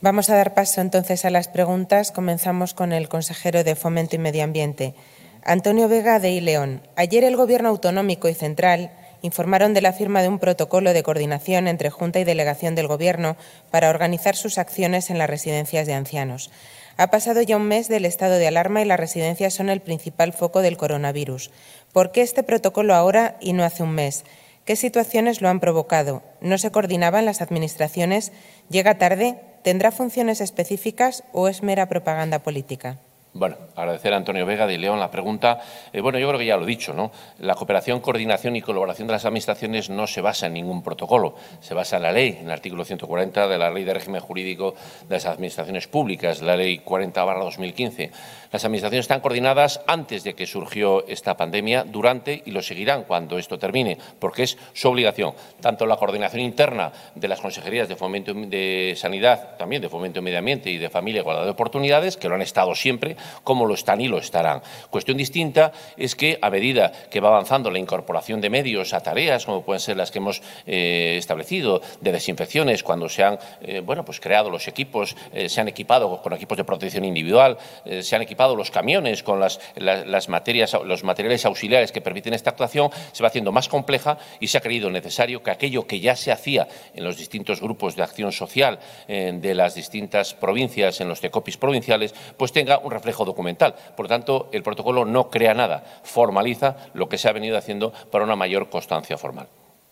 Vamos a dar paso entonces a las preguntas. Comenzamos con el consejero de Fomento y Medio Ambiente. Antonio Vega, de I-León. Ayer el Gobierno autonómico y central informaron de la firma de un protocolo de coordinación entre Junta y Delegación del Gobierno para organizar sus acciones en las residencias de ancianos. Ha pasado ya un mes del estado de alarma y las residencias son el principal foco del coronavirus. ¿Por qué este protocolo ahora y no hace un mes? ¿Qué situaciones lo han provocado? ¿No se coordinaban las administraciones? ¿Llega tarde? ¿Tendrá funciones específicas o es mera propaganda política? Bueno, agradecer a Antonio Vega de León la pregunta. Bueno, yo creo que ya lo he dicho, ¿no? La cooperación, coordinación y colaboración de las administraciones no se basa en ningún protocolo, se basa en la ley, en el artículo 140 de la Ley de Régimen Jurídico de las Administraciones Públicas, la Ley 40/2015. Las administraciones están coordinadas antes de que surgió esta pandemia, durante y lo seguirán cuando esto termine, porque es su obligación. Tanto la coordinación interna de las consejerías de Fomento de Sanidad, también de Fomento y Medio Ambiente y de Familia y Igualdad de Oportunidades, que lo han estado siempre, como lo están y lo estarán. Cuestión distinta es que, a medida que va avanzando la incorporación de medios a tareas, como pueden ser las que hemos establecido, de desinfecciones, cuando se han creado los equipos, se han equipado con equipos de protección individual, se han equipado los camiones con los materiales auxiliares que permiten esta actuación, se va haciendo más compleja y se ha creído necesario que aquello que ya se hacía en los distintos grupos de acción social de las distintas provincias, en los TECOPIs provinciales, pues tenga un reflejo documental. Por lo tanto, el protocolo no crea nada, formaliza lo que se ha venido haciendo para una mayor constancia formal.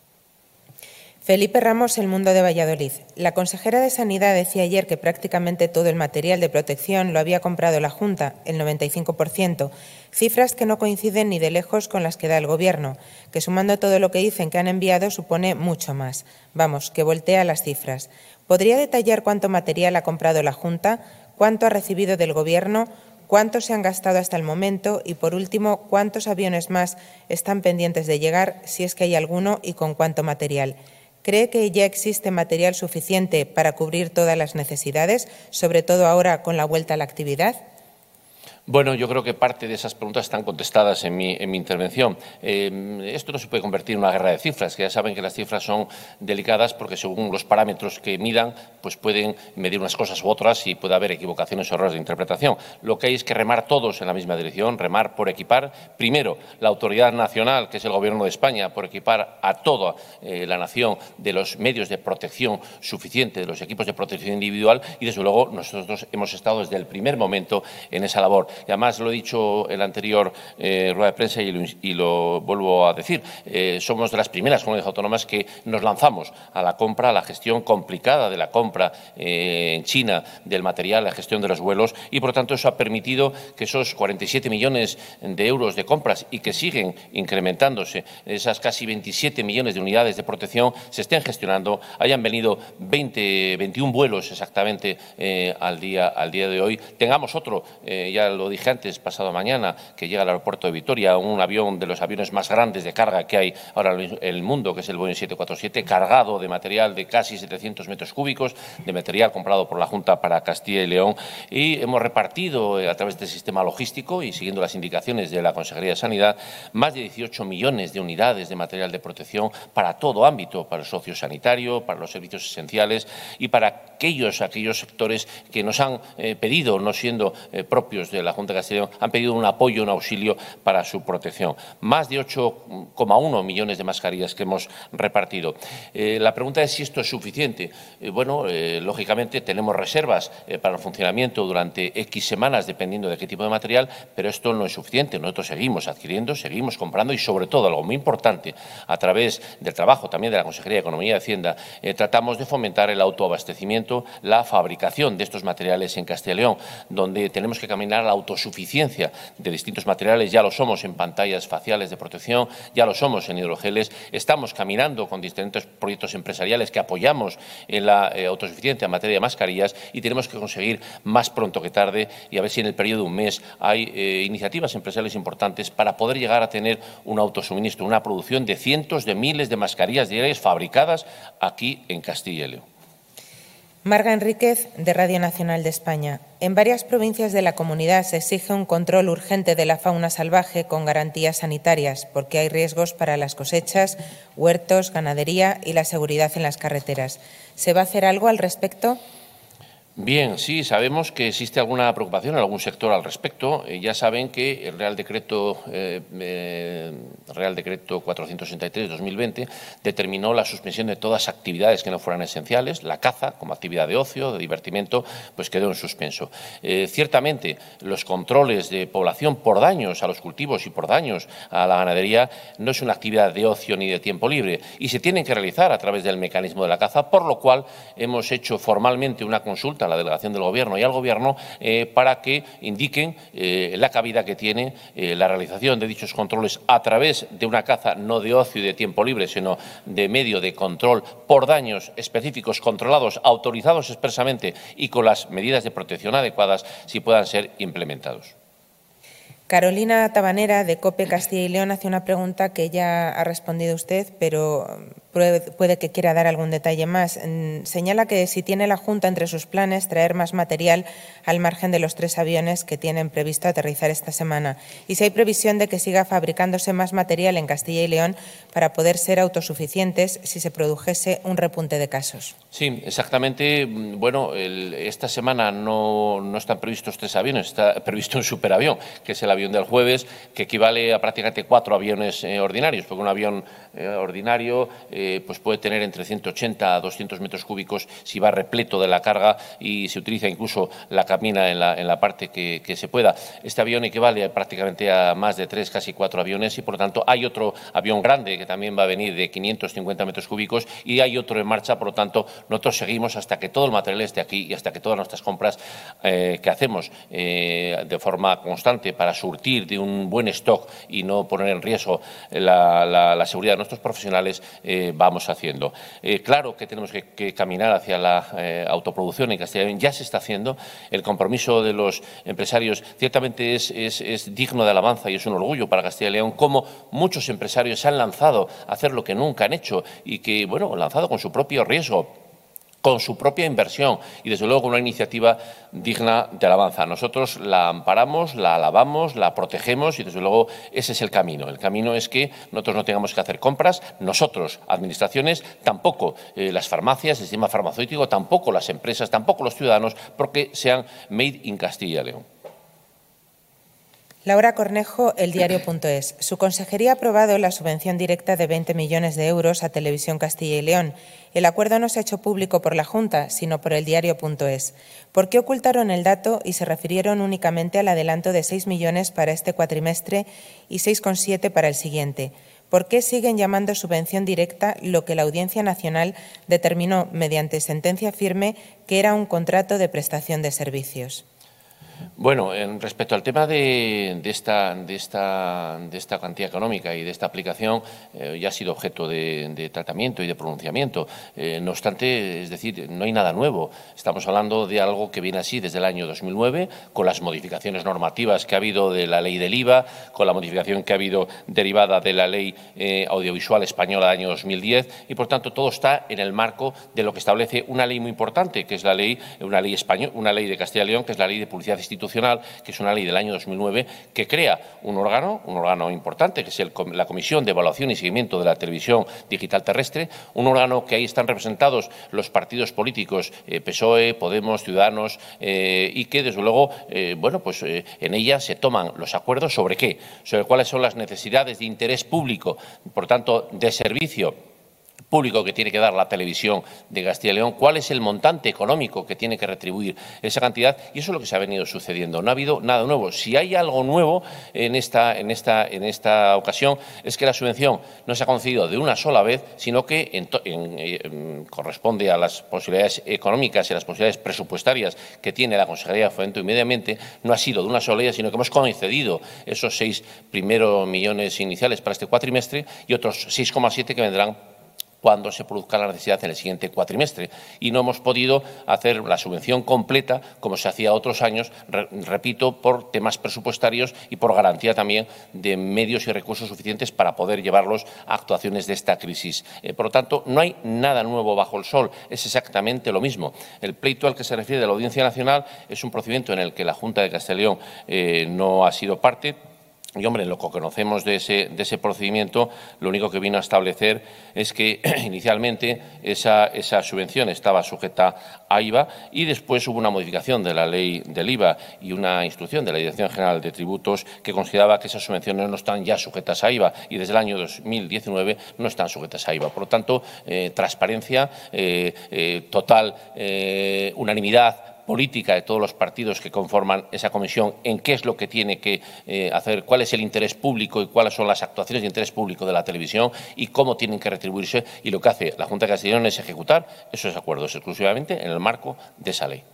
Felipe Ramos, El Mundo de Valladolid. La consejera de Sanidad decía ayer que prácticamente todo el material de protección lo había comprado la Junta, el 95%, cifras que no coinciden ni de lejos con las que da el Gobierno, que sumando todo lo que dicen que han enviado supone mucho más. Vamos, que voltea las cifras. ¿Podría detallar cuánto material ha comprado la Junta, cuánto ha recibido del Gobierno, cuántos se han gastado hasta el momento y, por último, cuántos aviones más están pendientes de llegar, si es que hay alguno, y con cuánto material? ¿Cree que ya existe material suficiente para cubrir todas las necesidades, sobre todo ahora con la vuelta a la actividad? Bueno, yo creo que parte de esas preguntas están contestadas en mi intervención. Esto no se puede convertir en una guerra de cifras, que ya saben que las cifras son delicadas porque según los parámetros que midan, pues pueden medir unas cosas u otras y puede haber equivocaciones o errores de interpretación. Lo que hay es que remar todos en la misma dirección, remar por equipar, primero, la autoridad nacional, que es el Gobierno de España, por equipar a toda la nación de los medios de protección suficiente, de los equipos de protección individual y, desde luego, nosotros hemos estado desde el primer momento en esa labor. Y además lo he dicho en la anterior rueda de prensa y lo vuelvo a decir, somos de las primeras comunidades autónomas que nos lanzamos a la compra, a la gestión complicada de la compra en China del material, la gestión de los vuelos y, por lo tanto, eso ha permitido que esos 47 millones de euros de compras y que siguen incrementándose, esas casi 27 millones de unidades de protección se estén gestionando, hayan venido 21 vuelos exactamente al día de hoy, tengamos otro, ya lo dije antes, pasado mañana, que llega al aeropuerto de Vitoria, un avión de los aviones más grandes de carga que hay ahora en el mundo, que es el Boeing 747, cargado de material de casi 700 metros cúbicos, de material comprado por la Junta para Castilla y León, y hemos repartido a través del sistema logístico y siguiendo las indicaciones de la Consejería de Sanidad, más de 18 millones de unidades de material de protección para todo ámbito, para el sociosanitario, para los servicios esenciales y para aquellos sectores que nos han pedido, no siendo propios de la Junta de Castilla y León, han pedido un apoyo, un auxilio para su protección. Más de 8,1 millones de mascarillas que hemos repartido. La pregunta es si esto es suficiente. Lógicamente tenemos reservas para el funcionamiento durante X semanas, dependiendo de qué tipo de material, pero esto no es suficiente. Nosotros seguimos adquiriendo, seguimos comprando y, sobre todo, algo muy importante, a través del trabajo también de la Consejería de Economía y Hacienda, tratamos de fomentar el autoabastecimiento, la fabricación de estos materiales en Castilla y León, donde tenemos que caminar a la autosuficiencia de distintos materiales. Ya lo somos en pantallas faciales de protección, ya lo somos en hidrogeles. Estamos caminando con distintos proyectos empresariales que apoyamos en la autosuficiencia en materia de mascarillas y tenemos que conseguir más pronto que tarde y a ver si en el periodo de un mes hay iniciativas empresariales importantes para poder llegar a tener un autosuministro, una producción de cientos de miles de mascarillas diarias fabricadas aquí en Castilla y León. Marga Enríquez, de Radio Nacional de España. En varias provincias de la comunidad se exige un control urgente de la fauna salvaje con garantías sanitarias, porque hay riesgos para las cosechas, huertos, ganadería y la seguridad en las carreteras. ¿Se va a hacer algo al respecto? Bien, sí, sabemos que existe alguna preocupación en algún sector al respecto. Ya saben que el Real Decreto 463/2020 determinó la suspensión de todas las actividades que no fueran esenciales. La caza, como actividad de ocio, de divertimento, pues quedó en suspenso. Ciertamente, los controles de población por daños a los cultivos y por daños a la ganadería no es una actividad de ocio ni de tiempo libre y se tienen que realizar a través del mecanismo de la caza, por lo cual hemos hecho formalmente una consulta a la delegación del Gobierno y al Gobierno para que indiquen la cabida que tiene la realización de dichos controles a través de una caza no de ocio y de tiempo libre, sino de medio de control por daños específicos, controlados, autorizados expresamente y con las medidas de protección adecuadas si puedan ser implementados. Carolina Tabanera, de COPE Castilla y León, hace una pregunta que ya ha respondido usted, pero puede que quiera dar algún detalle más. Señala que si tiene la Junta entre sus planes traer más material al margen de los 3 aviones que tienen previsto aterrizar esta semana y si hay previsión de que siga fabricándose más material en Castilla y León para poder ser autosuficientes si se produjese un repunte de casos. Sí, exactamente. Bueno, esta semana no están previstos 3 aviones, está previsto un superavión, que es el avión del jueves, que equivale a prácticamente 4 aviones ordinarios, porque un avión ordinario pues puede tener entre 180 a 200 metros cúbicos si va repleto de la carga y se utiliza incluso la cabina en la parte que se pueda. Este avión equivale prácticamente a más de 3, casi 4 aviones y, por lo tanto, hay otro avión grande que también va a venir de 550 metros cúbicos y hay otro en marcha. Por lo tanto, nosotros seguimos hasta que todo el material esté aquí y hasta que todas nuestras compras que hacemos de forma constante para surtir de un buen stock y no poner en riesgo la seguridad de nuestros profesionales, vamos haciendo. Claro que tenemos que caminar hacia la autoproducción en Castilla y León. Ya se está haciendo. El compromiso de los empresarios ciertamente es digno de alabanza y es un orgullo para Castilla y León, como muchos empresarios se han lanzado a hacer lo que nunca han hecho y que, bueno, han lanzado con su propio riesgo, con su propia inversión y, desde luego, con una iniciativa digna de alabanza. Nosotros la amparamos, la alabamos, la protegemos y, desde luego, ese es el camino. El camino es que nosotros no tengamos que hacer compras, nosotros, administraciones, tampoco las farmacias, el sistema farmacéutico, tampoco las empresas, tampoco los ciudadanos, porque sean made in Castilla y León. Laura Cornejo, eldiario.es. Su consejería ha aprobado la subvención directa de 20 millones de euros a Televisión Castilla y León. El acuerdo no se ha hecho público por la Junta, sino por eldiario.es. ¿Por qué ocultaron el dato y se refirieron únicamente al adelanto de 6 millones para este cuatrimestre y 6,7 para el siguiente? ¿Por qué siguen llamando subvención directa lo que la Audiencia Nacional determinó mediante sentencia firme que era un contrato de prestación de servicios? Bueno, respecto al tema de esta cantidad económica y de esta aplicación, ya ha sido objeto de tratamiento y de pronunciamiento. No obstante, es decir, no hay nada nuevo. Estamos hablando de algo que viene así desde el año 2009, con las modificaciones normativas que ha habido de la ley del IVA, con la modificación que ha habido derivada de la ley audiovisual española del año 2010 y, por tanto, todo está en el marco de lo que establece una ley muy importante, que es una ley de Castilla y León, que es la Ley de Publicidad Institucional, que es una ley del año 2009, que crea un órgano importante, que es la Comisión de Evaluación y Seguimiento de la Televisión Digital Terrestre, un órgano que ahí están representados los partidos políticos PSOE, Podemos, Ciudadanos, y que, desde luego, en ella se toman los acuerdos sobre qué, sobre cuáles son las necesidades de interés público, por tanto, de servicio público que tiene que dar la televisión de Castilla y León, cuál es el montante económico que tiene que retribuir esa cantidad, y eso es lo que se ha venido sucediendo. No ha habido nada nuevo. Si hay algo nuevo en esta ocasión es que la subvención no se ha concedido de una sola vez, sino que corresponde a las posibilidades económicas y a las posibilidades presupuestarias que tiene la Consejería de Fomento y Medio Ambiente. No ha sido de una sola vez, sino que hemos concedido esos 6 primeros millones iniciales para este cuatrimestre y otros 6,7 que vendrán cuando se produzca la necesidad en el siguiente cuatrimestre. Y no hemos podido hacer la subvención completa como se hacía otros años, repito, por temas presupuestarios y por garantía también de medios y recursos suficientes para poder llevarlos a actuaciones de esta crisis. Por lo tanto, no hay nada nuevo bajo el sol, es exactamente lo mismo. El pleito al que se refiere de la Audiencia Nacional es un procedimiento en el que la Junta de Castilla y León no ha sido parte. Y, hombre, lo que conocemos de ese procedimiento, lo único que vino a establecer es que inicialmente esa subvención estaba sujeta a IVA y después hubo una modificación de la ley del IVA y una instrucción de la Dirección General de Tributos que consideraba que esas subvenciones no están ya sujetas a IVA y desde el año 2019 no están sujetas a IVA. Por lo tanto, transparencia, total unanimidad política de todos los partidos que conforman esa comisión en qué es lo que tiene que hacer, cuál es el interés público y cuáles son las actuaciones de interés público de la televisión y cómo tienen que retribuirse. Y lo que hace la Junta de Castilla y León es ejecutar esos acuerdos exclusivamente en el marco de esa ley.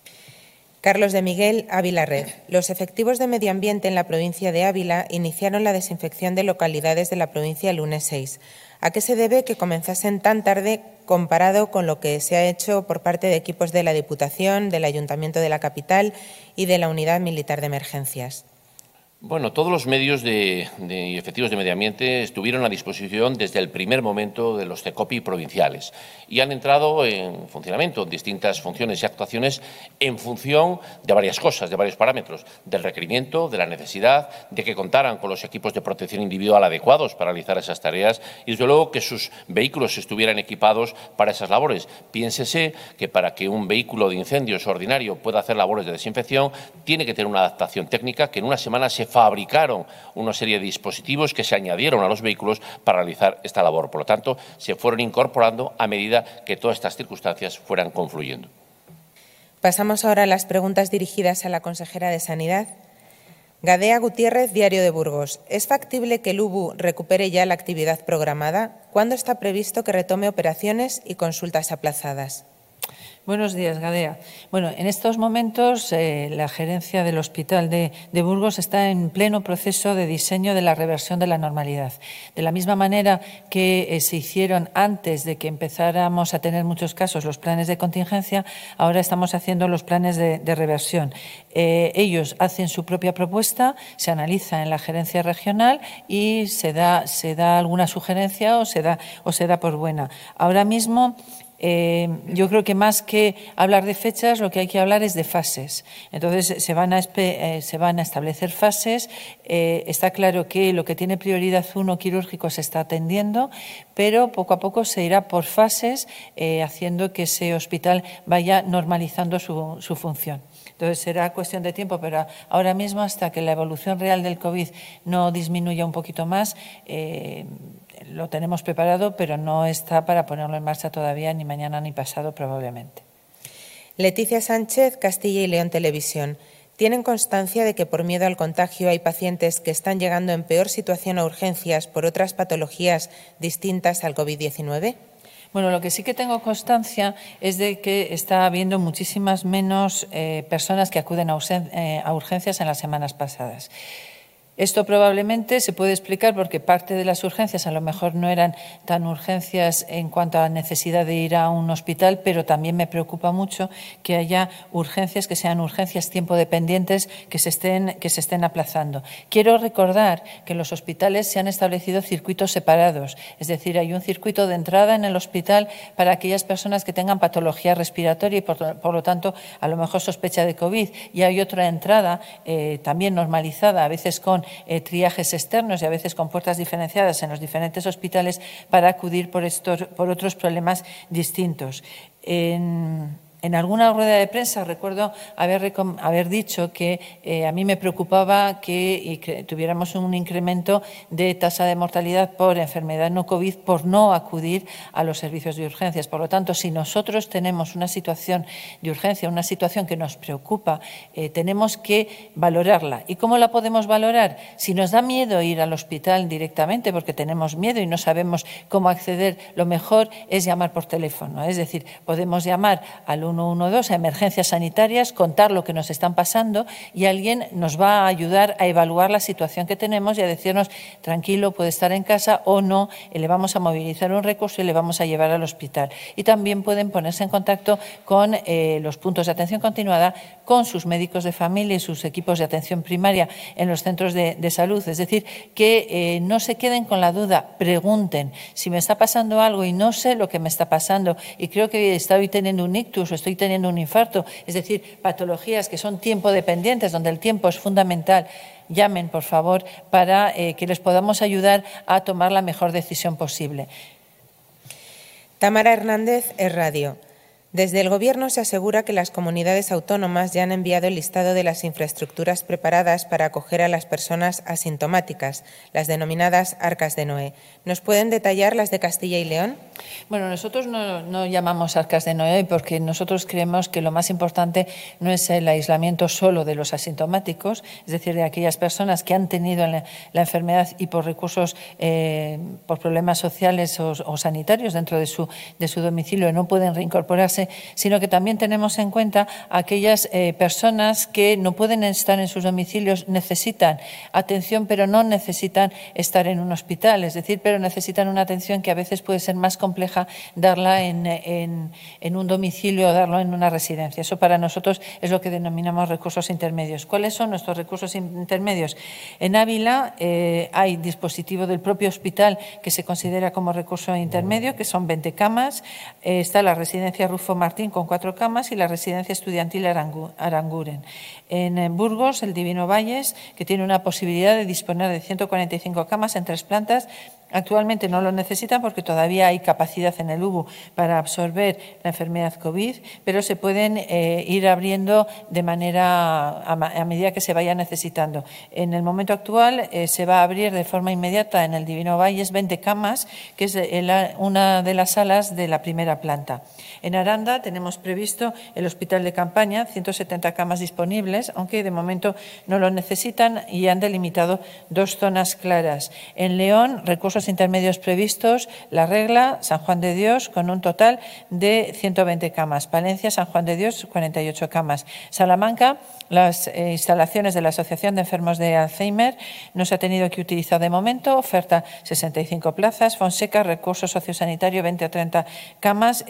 Carlos de Miguel, Ávila Red. Los efectivos de medio ambiente en la provincia de Ávila iniciaron la desinfección de localidades de la provincia el lunes 6. ¿A qué se debe que comenzasen tan tarde comparado con lo que se ha hecho por parte de equipos de la Diputación, del Ayuntamiento de la capital y de la Unidad Militar de Emergencias? Bueno, todos los medios y efectivos de medio ambiente estuvieron a disposición desde el primer momento de los CECOPI provinciales y han entrado en funcionamiento en distintas funciones y actuaciones en función de varias cosas, de varios parámetros, del requerimiento, de la necesidad, de que contaran con los equipos de protección individual adecuados para realizar esas tareas y, desde luego, que sus vehículos estuvieran equipados para esas labores. Piénsese que para que un vehículo de incendios ordinario pueda hacer labores de desinfección tiene que tener una adaptación técnica que en una semana se fabricaron una serie de dispositivos que se añadieron a los vehículos para realizar esta labor. Por lo tanto, se fueron incorporando a medida que todas estas circunstancias fueran confluyendo. Pasamos ahora a las preguntas dirigidas a la consejera de Sanidad. Gadea Gutiérrez, Diario de Burgos. ¿Es factible que el UBU recupere ya la actividad programada? ¿Cuándo está previsto que retome operaciones y consultas aplazadas? Buenos días, Gadea. Bueno, en estos momentos la gerencia del Hospital de Burgos está en pleno proceso de diseño de la reversión de la normalidad. De la misma manera que se hicieron antes de que empezáramos a tener muchos casos los planes de contingencia, ahora estamos haciendo los planes de reversión. Ellos hacen su propia propuesta, se analiza en la gerencia regional y se da alguna sugerencia o se da por buena. Ahora mismo yo creo que más que hablar de fechas, lo que hay que hablar es de fases. Entonces, se van a establecer fases. Está claro que lo que tiene prioridad 1 quirúrgico se está atendiendo, pero poco a poco se irá por fases, haciendo que ese hospital vaya normalizando su función. Entonces, será cuestión de tiempo, pero ahora mismo, hasta que la evolución real del COVID no disminuya un poquito más, lo tenemos preparado, pero no está para ponerlo en marcha todavía, ni mañana ni pasado probablemente. Leticia Sánchez, Castilla y León Televisión. ¿Tienen constancia de que por miedo al contagio hay pacientes que están llegando en peor situación a urgencias por otras patologías distintas al COVID-19? Bueno, lo que sí que tengo constancia es de que está habiendo muchísimas menos personas que acuden a urgencias en las semanas pasadas. Esto probablemente se puede explicar porque parte de las urgencias a lo mejor no eran tan urgencias en cuanto a necesidad de ir a un hospital, pero también me preocupa mucho que haya urgencias que sean urgencias tiempo dependientes que se estén aplazando. Quiero recordar que en los hospitales se han establecido circuitos separados, es decir, hay un circuito de entrada en el hospital para aquellas personas que tengan patología respiratoria y por lo tanto a lo mejor sospecha de COVID, y hay otra entrada también normalizada, a veces con triajes externos y a veces con puertas diferenciadas en los diferentes hospitales para acudir por otros problemas distintos. En alguna rueda de prensa recuerdo haber dicho que a mí me preocupaba que tuviéramos un incremento de tasa de mortalidad por enfermedad no COVID por no acudir a los servicios de urgencias. Por lo tanto, si nosotros tenemos una situación de urgencia, una situación que nos preocupa, tenemos que valorarla. ¿Y cómo la podemos valorar? Si nos da miedo ir al hospital directamente porque tenemos miedo y no sabemos cómo acceder, lo mejor es llamar por teléfono. Es decir, podemos llamar al 112 a emergencias sanitarias, contar lo que nos están pasando y alguien nos va a ayudar a evaluar la situación que tenemos y a decirnos, tranquilo, puede estar en casa o no, le vamos a movilizar un recurso y le vamos a llevar al hospital. Y también pueden ponerse en contacto con los puntos de atención continuada, con sus médicos de familia y sus equipos de atención primaria en los centros de salud. Es decir, que no se queden con la duda, pregunten. Si me está pasando algo y no sé lo que me está pasando y creo que estoy teniendo un ictus o estoy teniendo un infarto, es decir, patologías que son tiempo dependientes, donde el tiempo es fundamental, llamen, por favor, para que les podamos ayudar a tomar la mejor decisión posible. Tamara Hernández, Es Radio. Desde el Gobierno se asegura que las comunidades autónomas ya han enviado el listado de las infraestructuras preparadas para acoger a las personas asintomáticas, las denominadas Arcas de Noé. ¿Nos pueden detallar las de Castilla y León? Bueno, nosotros no llamamos Arcas de Noé porque nosotros creemos que lo más importante no es el aislamiento solo de los asintomáticos, es decir, de aquellas personas que han tenido la enfermedad y por recursos, por problemas sociales o sanitarios dentro de su domicilio no pueden reincorporarse, sino que también tenemos en cuenta aquellas personas que no pueden estar en sus domicilios, necesitan atención, pero no necesitan estar en un hospital, es decir, pero necesitan una atención que a veces puede ser más compleja darla en un domicilio o darlo en una residencia. Eso para nosotros es lo que denominamos recursos intermedios. ¿Cuáles son nuestros recursos intermedios? En Ávila hay dispositivo del propio hospital que se considera como recurso intermedio, que son 20 camas. Está la residencia Rufo Martín con 4 camas y la residencia estudiantil Aranguren. En Burgos, el Divino Valles, que tiene una posibilidad de disponer de 145 camas en 3 plantas. Actualmente no lo necesitan porque todavía hay capacidad en el UBU para absorber la enfermedad COVID, pero se pueden ir abriendo de manera a medida que se vaya necesitando. En el momento actual se va a abrir de forma inmediata en el Divino Valles 20 camas, que es una de las salas de la primera planta. En Aranda tenemos previsto el hospital de campaña, 170 camas disponibles, aunque de momento no lo necesitan y han delimitado 2 zonas claras. En León, recursos intermedios previstos, La Regla, San Juan de Dios, con un total de 120 camas. Palencia, San Juan de Dios, 48 camas. Salamanca, las instalaciones de la Asociación de Enfermos de Alzheimer no se ha tenido que utilizar de momento, oferta 65 plazas. Fonseca, recurso sociosanitario, 20 o 30 camas.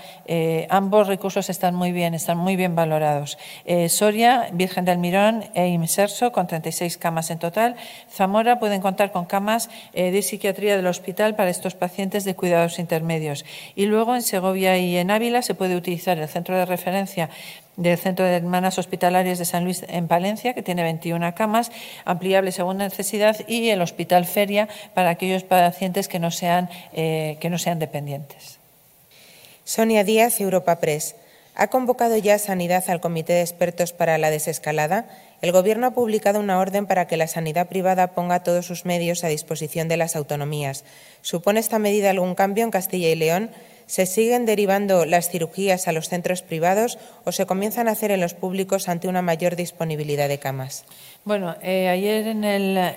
Ambos recursos están muy bien valorados. Soria, Virgen del Mirón e Imserso, con 36 camas en total. Zamora pueden contar con camas de psiquiatría del hospital para estos pacientes de cuidados intermedios. Y luego en Segovia y en Ávila se puede utilizar el centro de referencia del Centro de Hermanas Hospitalarias de San Luis en Palencia, que tiene 21 camas, ampliable según necesidad, y el Hospital Feria para aquellos pacientes que no sean dependientes. Sonia Díaz, Europa Press. ¿Ha convocado ya Sanidad al Comité de Expertos para la desescalada? El Gobierno ha publicado una orden para que la sanidad privada ponga todos sus medios a disposición de las autonomías. ¿Supone esta medida algún cambio en Castilla y León? ¿Se siguen derivando las cirugías a los centros privados o se comienzan a hacer en los públicos ante una mayor disponibilidad de camas? Bueno, ayer en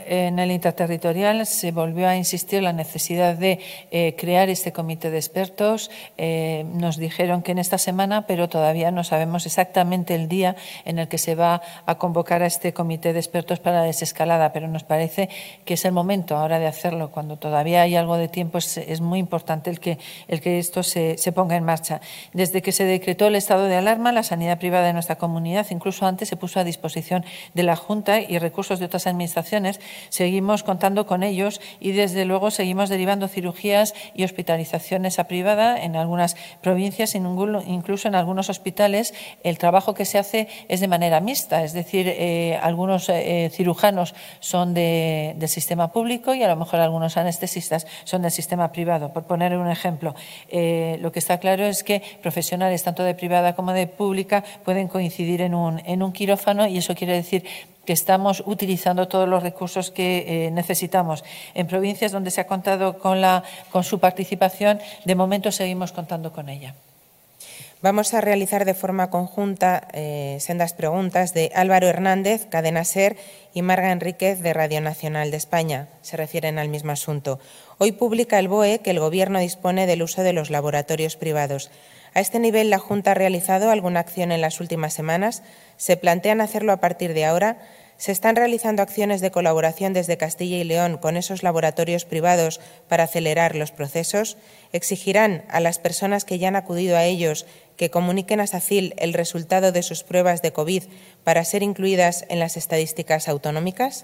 el interterritorial se volvió a insistir la necesidad de crear este comité de expertos. Nos dijeron que en esta semana, pero todavía no sabemos exactamente el día en el que se va a convocar a este comité de expertos para la desescalada, pero nos parece que es el momento ahora de hacerlo. Cuando todavía hay algo de tiempo, es muy importante el que esto se ponga en marcha. Desde que se decretó el estado de alarma, la sanidad privada de nuestra comunidad, incluso antes, se puso a disposición de la Junta y recursos de otras administraciones. Seguimos contando con ellos y desde luego seguimos derivando cirugías y hospitalizaciones a privada en algunas provincias, incluso en algunos hospitales. El trabajo que se hace es de manera mixta, es decir, algunos cirujanos son del sistema público y a lo mejor algunos anestesistas son del sistema privado, por poner un ejemplo. Lo que está claro es que profesionales tanto de privada como de pública pueden coincidir en un quirófano y eso quiere decir que estamos utilizando todos los recursos que necesitamos. En provincias donde se ha contado con su participación, de momento seguimos contando con ella. Vamos a realizar de forma conjunta sendas preguntas de Álvaro Hernández, Cadena SER, y Marga Enríquez, de Radio Nacional de España. Se refieren al mismo asunto. Hoy publica el BOE que el Gobierno dispone del uso de los laboratorios privados. ¿A este nivel la Junta ha realizado alguna acción en las últimas semanas? ¿Se plantean hacerlo a partir de ahora? ¿Se están realizando acciones de colaboración desde Castilla y León con esos laboratorios privados para acelerar los procesos? ¿Exigirán a las personas que ya han acudido a ellos que comuniquen a SACIL el resultado de sus pruebas de COVID para ser incluidas en las estadísticas autonómicas?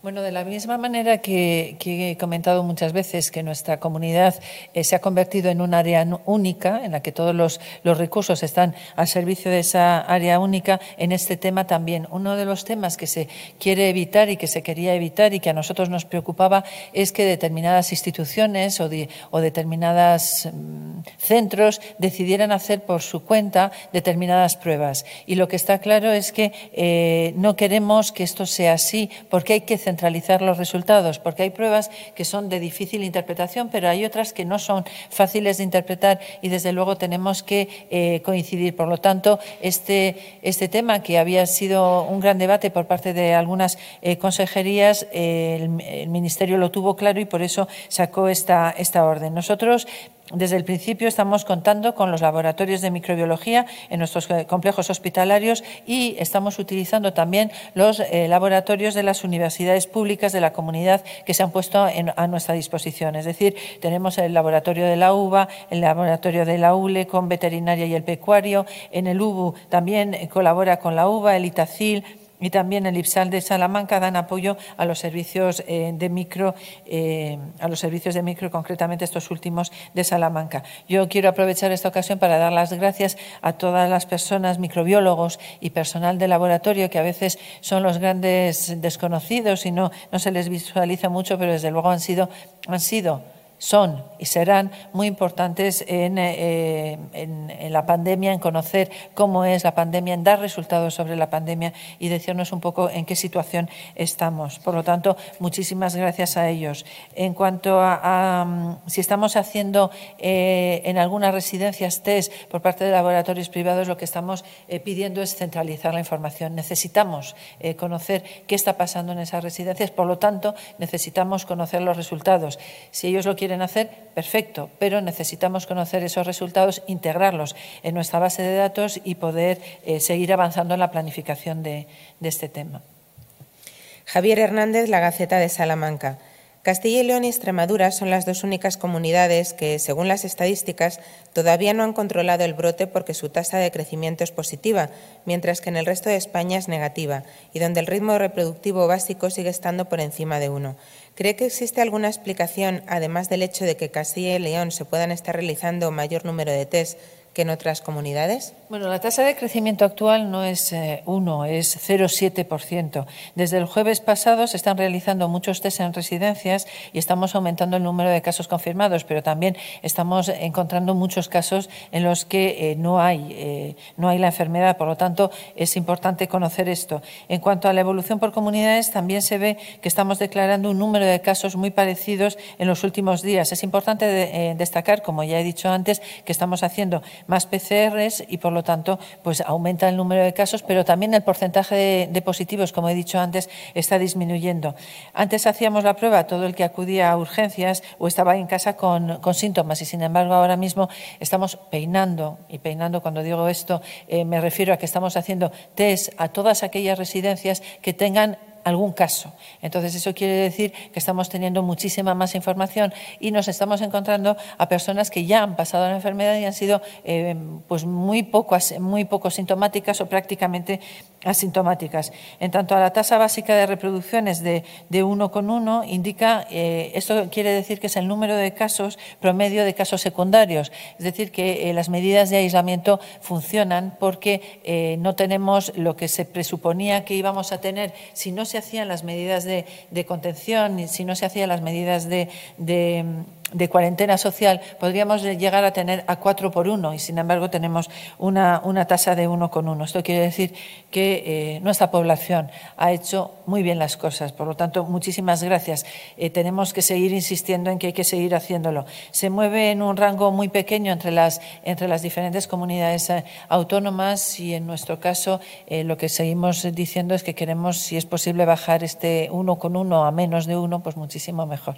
Bueno, de la misma manera que he comentado muchas veces que nuestra comunidad se ha convertido en un área única, en la que todos los recursos están al servicio de esa área única, en este tema también. Uno de los temas que se quiere evitar y que se quería evitar y que a nosotros nos preocupaba es que determinadas instituciones o determinados centros decidieran hacer por su cuenta determinadas pruebas. Y lo que está claro es que no queremos que esto sea así, porque hay que centralizar los resultados, porque hay pruebas que son de difícil interpretación, pero hay otras que no son fáciles de interpretar y desde luego tenemos que coincidir. Por lo tanto, este tema, que había sido un gran debate por parte de algunas consejerías, el Ministerio lo tuvo claro y por eso sacó esta orden. Nosotros, desde el principio, estamos contando con los laboratorios de microbiología en nuestros complejos hospitalarios y estamos utilizando también los laboratorios de las universidades públicas de la comunidad que se han puesto a nuestra disposición. Es decir, tenemos el laboratorio de la UBA, el laboratorio de la ULE con veterinaria y el pecuario. En el UBU también colabora con la UBA, el Itacil, y también el IPSAL de Salamanca dan apoyo a los servicios de micro, concretamente estos últimos de Salamanca. Yo quiero aprovechar esta ocasión para dar las gracias a todas las personas, microbiólogos y personal de laboratorio, que a veces son los grandes desconocidos y no se les visualiza mucho, pero desde luego son y serán muy importantes en la pandemia, en conocer cómo es la pandemia, en dar resultados sobre la pandemia y decirnos un poco en qué situación estamos. Por lo tanto, muchísimas gracias a ellos. En cuanto a si estamos haciendo en algunas residencias test por parte de laboratorios privados, lo que estamos pidiendo es centralizar la información. Necesitamos conocer qué está pasando en esas residencias, por lo tanto, necesitamos conocer los resultados. Si ellos lo quieren hacer, perfecto, pero necesitamos conocer esos resultados, integrarlos en nuestra base de datos y poder seguir avanzando en la planificación de este tema. Javier Hernández, La Gaceta de Salamanca. Castilla y León y Extremadura son las dos únicas comunidades que, según las estadísticas, todavía no han controlado el brote porque su tasa de crecimiento es positiva, mientras que en el resto de España es negativa y donde el ritmo reproductivo básico sigue estando por encima de 1. ¿Cree que existe alguna explicación, además del hecho de que Castilla y León se puedan estar realizando mayor número de test que en otras comunidades? Bueno, la tasa de crecimiento actual no es 1, es 0,7%. Desde el jueves pasado se están realizando muchos test en residencias y estamos aumentando el número de casos confirmados, pero también estamos encontrando muchos casos en los que no hay la enfermedad. Por lo tanto, es importante conocer esto. En cuanto a la evolución por comunidades, también se ve que estamos declarando un número de casos muy parecidos en los últimos días. Es importante destacar, como ya he dicho antes, que estamos haciendo más PCRs y, por lo tanto, pues aumenta el número de casos, pero también el porcentaje de positivos, como he dicho antes, está disminuyendo. Antes hacíamos la prueba a todo el que acudía a urgencias o estaba en casa con síntomas y, sin embargo, ahora mismo estamos peinando, y peinando, cuando digo esto, me refiero a que estamos haciendo test a todas aquellas residencias que tengan algún caso. Entonces, eso quiere decir que estamos teniendo muchísima más información y nos estamos encontrando a personas que ya han pasado la enfermedad y han sido pues muy poco sintomáticas o prácticamente asintomáticas. En tanto a la tasa básica de reproducciones de 1,1, indica, esto quiere decir que es el número de casos promedio de casos secundarios, es decir, que las medidas de aislamiento funcionan porque no tenemos lo que se presuponía que íbamos a tener si no se hacían las medidas de contención, si no se hacían las medidas de cuarentena social, podríamos llegar a tener a 4:1 y, sin embargo, tenemos una tasa de 1,1. Esto quiere decir que nuestra población ha hecho muy bien las cosas. Por lo tanto, muchísimas gracias. Tenemos que seguir insistiendo en que hay que seguir haciéndolo. Se mueve en un rango muy pequeño entre las diferentes comunidades autónomas y, en nuestro caso, lo que seguimos diciendo es que queremos, si es posible, bajar este 1,1 a menos de 1, pues muchísimo mejor.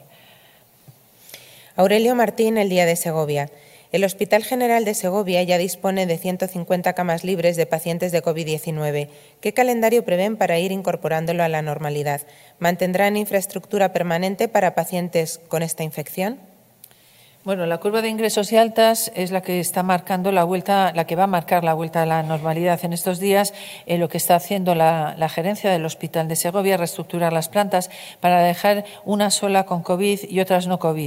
Aurelio Martín, El Día de Segovia. El Hospital General de Segovia ya dispone de 150 camas libres de pacientes de COVID-19. ¿Qué calendario prevén para ir incorporándolo a la normalidad? ¿Mantendrán infraestructura permanente para pacientes con esta infección? Bueno, la curva de ingresos y altas es la que está marcando la que va a marcar la vuelta a la normalidad en estos días. Lo que está haciendo la gerencia del Hospital de Segovia es reestructurar las plantas para dejar una sola con COVID y otras no COVID,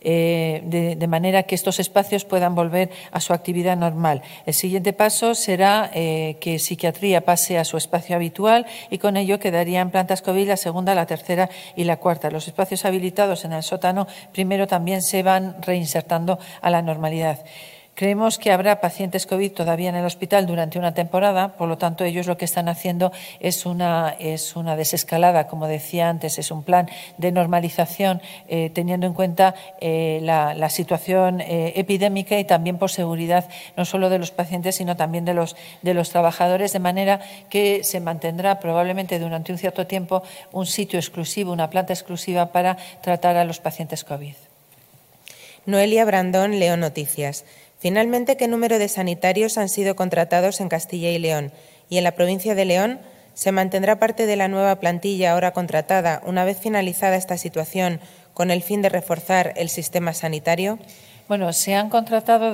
de manera que estos espacios puedan volver a su actividad normal. El siguiente paso será que psiquiatría pase a su espacio habitual y con ello quedarían plantas COVID la segunda, la tercera y la cuarta. Los espacios habilitados en el sótano primero también se van reinsertando a la normalidad. Creemos que habrá pacientes COVID todavía en el hospital durante una temporada, por lo tanto, ellos lo que están haciendo es una desescalada, como decía antes, es un plan de normalización teniendo en cuenta la situación epidémica y también por seguridad no solo de los pacientes, sino también de los trabajadores, de manera que se mantendrá probablemente durante un cierto tiempo un sitio exclusivo, una planta exclusiva para tratar a los pacientes COVID. Noelia Brandón, León Noticias. Finalmente, ¿qué número de sanitarios han sido contratados en Castilla y León? Y en la provincia de León, ¿se mantendrá parte de la nueva plantilla ahora contratada una vez finalizada esta situación con el fin de reforzar el sistema sanitario? Bueno, se han contratado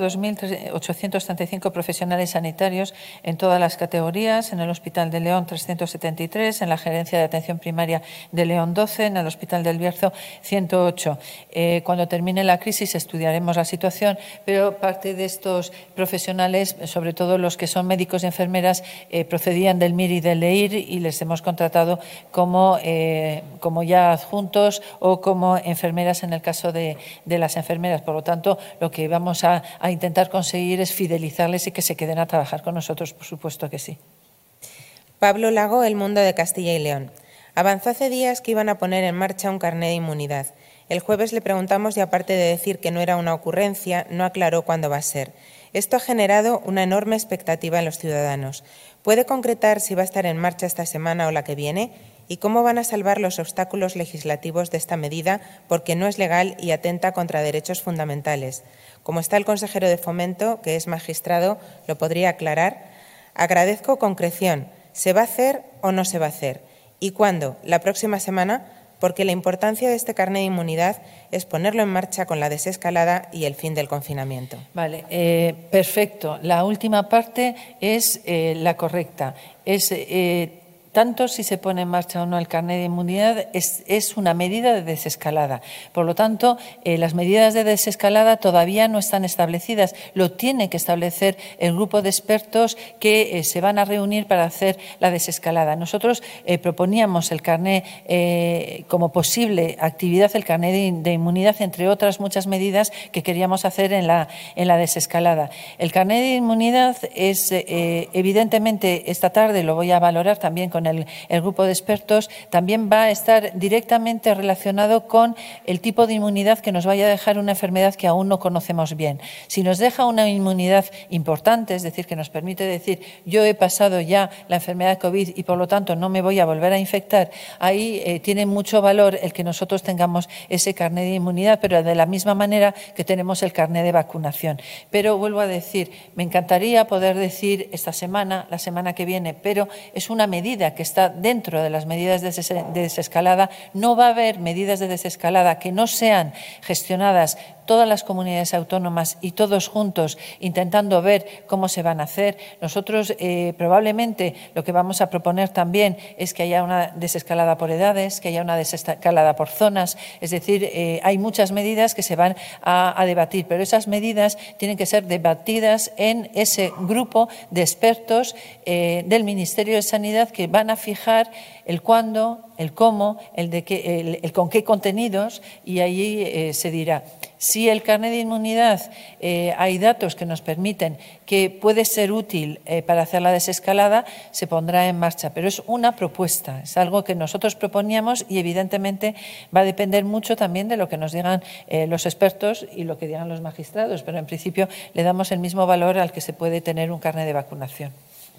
2.835 profesionales sanitarios en todas las categorías, en el Hospital de León 373, en la Gerencia de Atención Primaria de León 12, en el Hospital del Bierzo 108. Cuando termine la crisis estudiaremos la situación, pero parte de estos profesionales, sobre todo los que son médicos y enfermeras, procedían del MIR y del LEIR y les hemos contratado como ya adjuntos o como enfermeras en el caso de las enfermeras. Por lo tanto, lo que vamos a intentar conseguir es fidelizarles y que se queden a trabajar con nosotros, por supuesto que sí. Pablo Lago, El Mundo de Castilla y León. Avanzó hace días que iban a poner en marcha un carné de inmunidad. El jueves le preguntamos y, aparte de decir que no era una ocurrencia, no aclaró cuándo va a ser. Esto ha generado una enorme expectativa en los ciudadanos. ¿Puede concretar si va a estar en marcha esta semana o la que viene? ¿Y cómo van a salvar los obstáculos legislativos de esta medida porque no es legal y atenta contra derechos fundamentales? Como está el consejero de Fomento, que es magistrado, lo podría aclarar. Agradezco concreción. ¿Se va a hacer o no se va a hacer? ¿Y cuándo? ¿La próxima semana? Porque la importancia de este carné de inmunidad es ponerlo en marcha con la desescalada y el fin del confinamiento. Vale, perfecto. La última parte es la correcta. Tanto si se pone en marcha o no el carné de inmunidad es una medida de desescalada. Por lo tanto, las medidas de desescalada todavía no están establecidas. Lo tiene que establecer el grupo de expertos que se van a reunir para hacer la desescalada. Nosotros proponíamos el carné como posible actividad, el carné de inmunidad, entre otras muchas medidas que queríamos hacer en la desescalada. El carné de inmunidad es, evidentemente, esta tarde lo voy a valorar también con el grupo de expertos, también va a estar directamente relacionado con el tipo de inmunidad que nos vaya a dejar una enfermedad que aún no conocemos bien. Si nos deja una inmunidad importante, es decir, que nos permite decir yo he pasado ya la enfermedad COVID y por lo tanto no me voy a volver a infectar, ahí tiene mucho valor el que nosotros tengamos ese carné de inmunidad, pero de la misma manera que tenemos el carné de vacunación. Pero vuelvo a decir, me encantaría poder decir esta semana, la semana que viene, pero es una medida que está dentro de las medidas de desescalada. No va a haber medidas de desescalada que no sean gestionadas todas las comunidades autónomas y todos juntos intentando ver cómo se van a hacer. Nosotros probablemente lo que vamos a proponer también es que haya una desescalada por edades, que haya una desescalada por zonas. Es decir, hay muchas medidas que se van a debatir, pero esas medidas tienen que ser debatidas en ese grupo de expertos del Ministerio de Sanidad que van a fijar el cuándo, el cómo, el con qué contenidos, y ahí se dirá. Si el carné de inmunidad hay datos que nos permiten que puede ser útil para hacer la desescalada, se pondrá en marcha. Pero es una propuesta, es algo que nosotros proponíamos y evidentemente va a depender mucho también de lo que nos digan los expertos y lo que digan los magistrados. Pero en principio le damos el mismo valor al que se puede tener un carné de vacunación.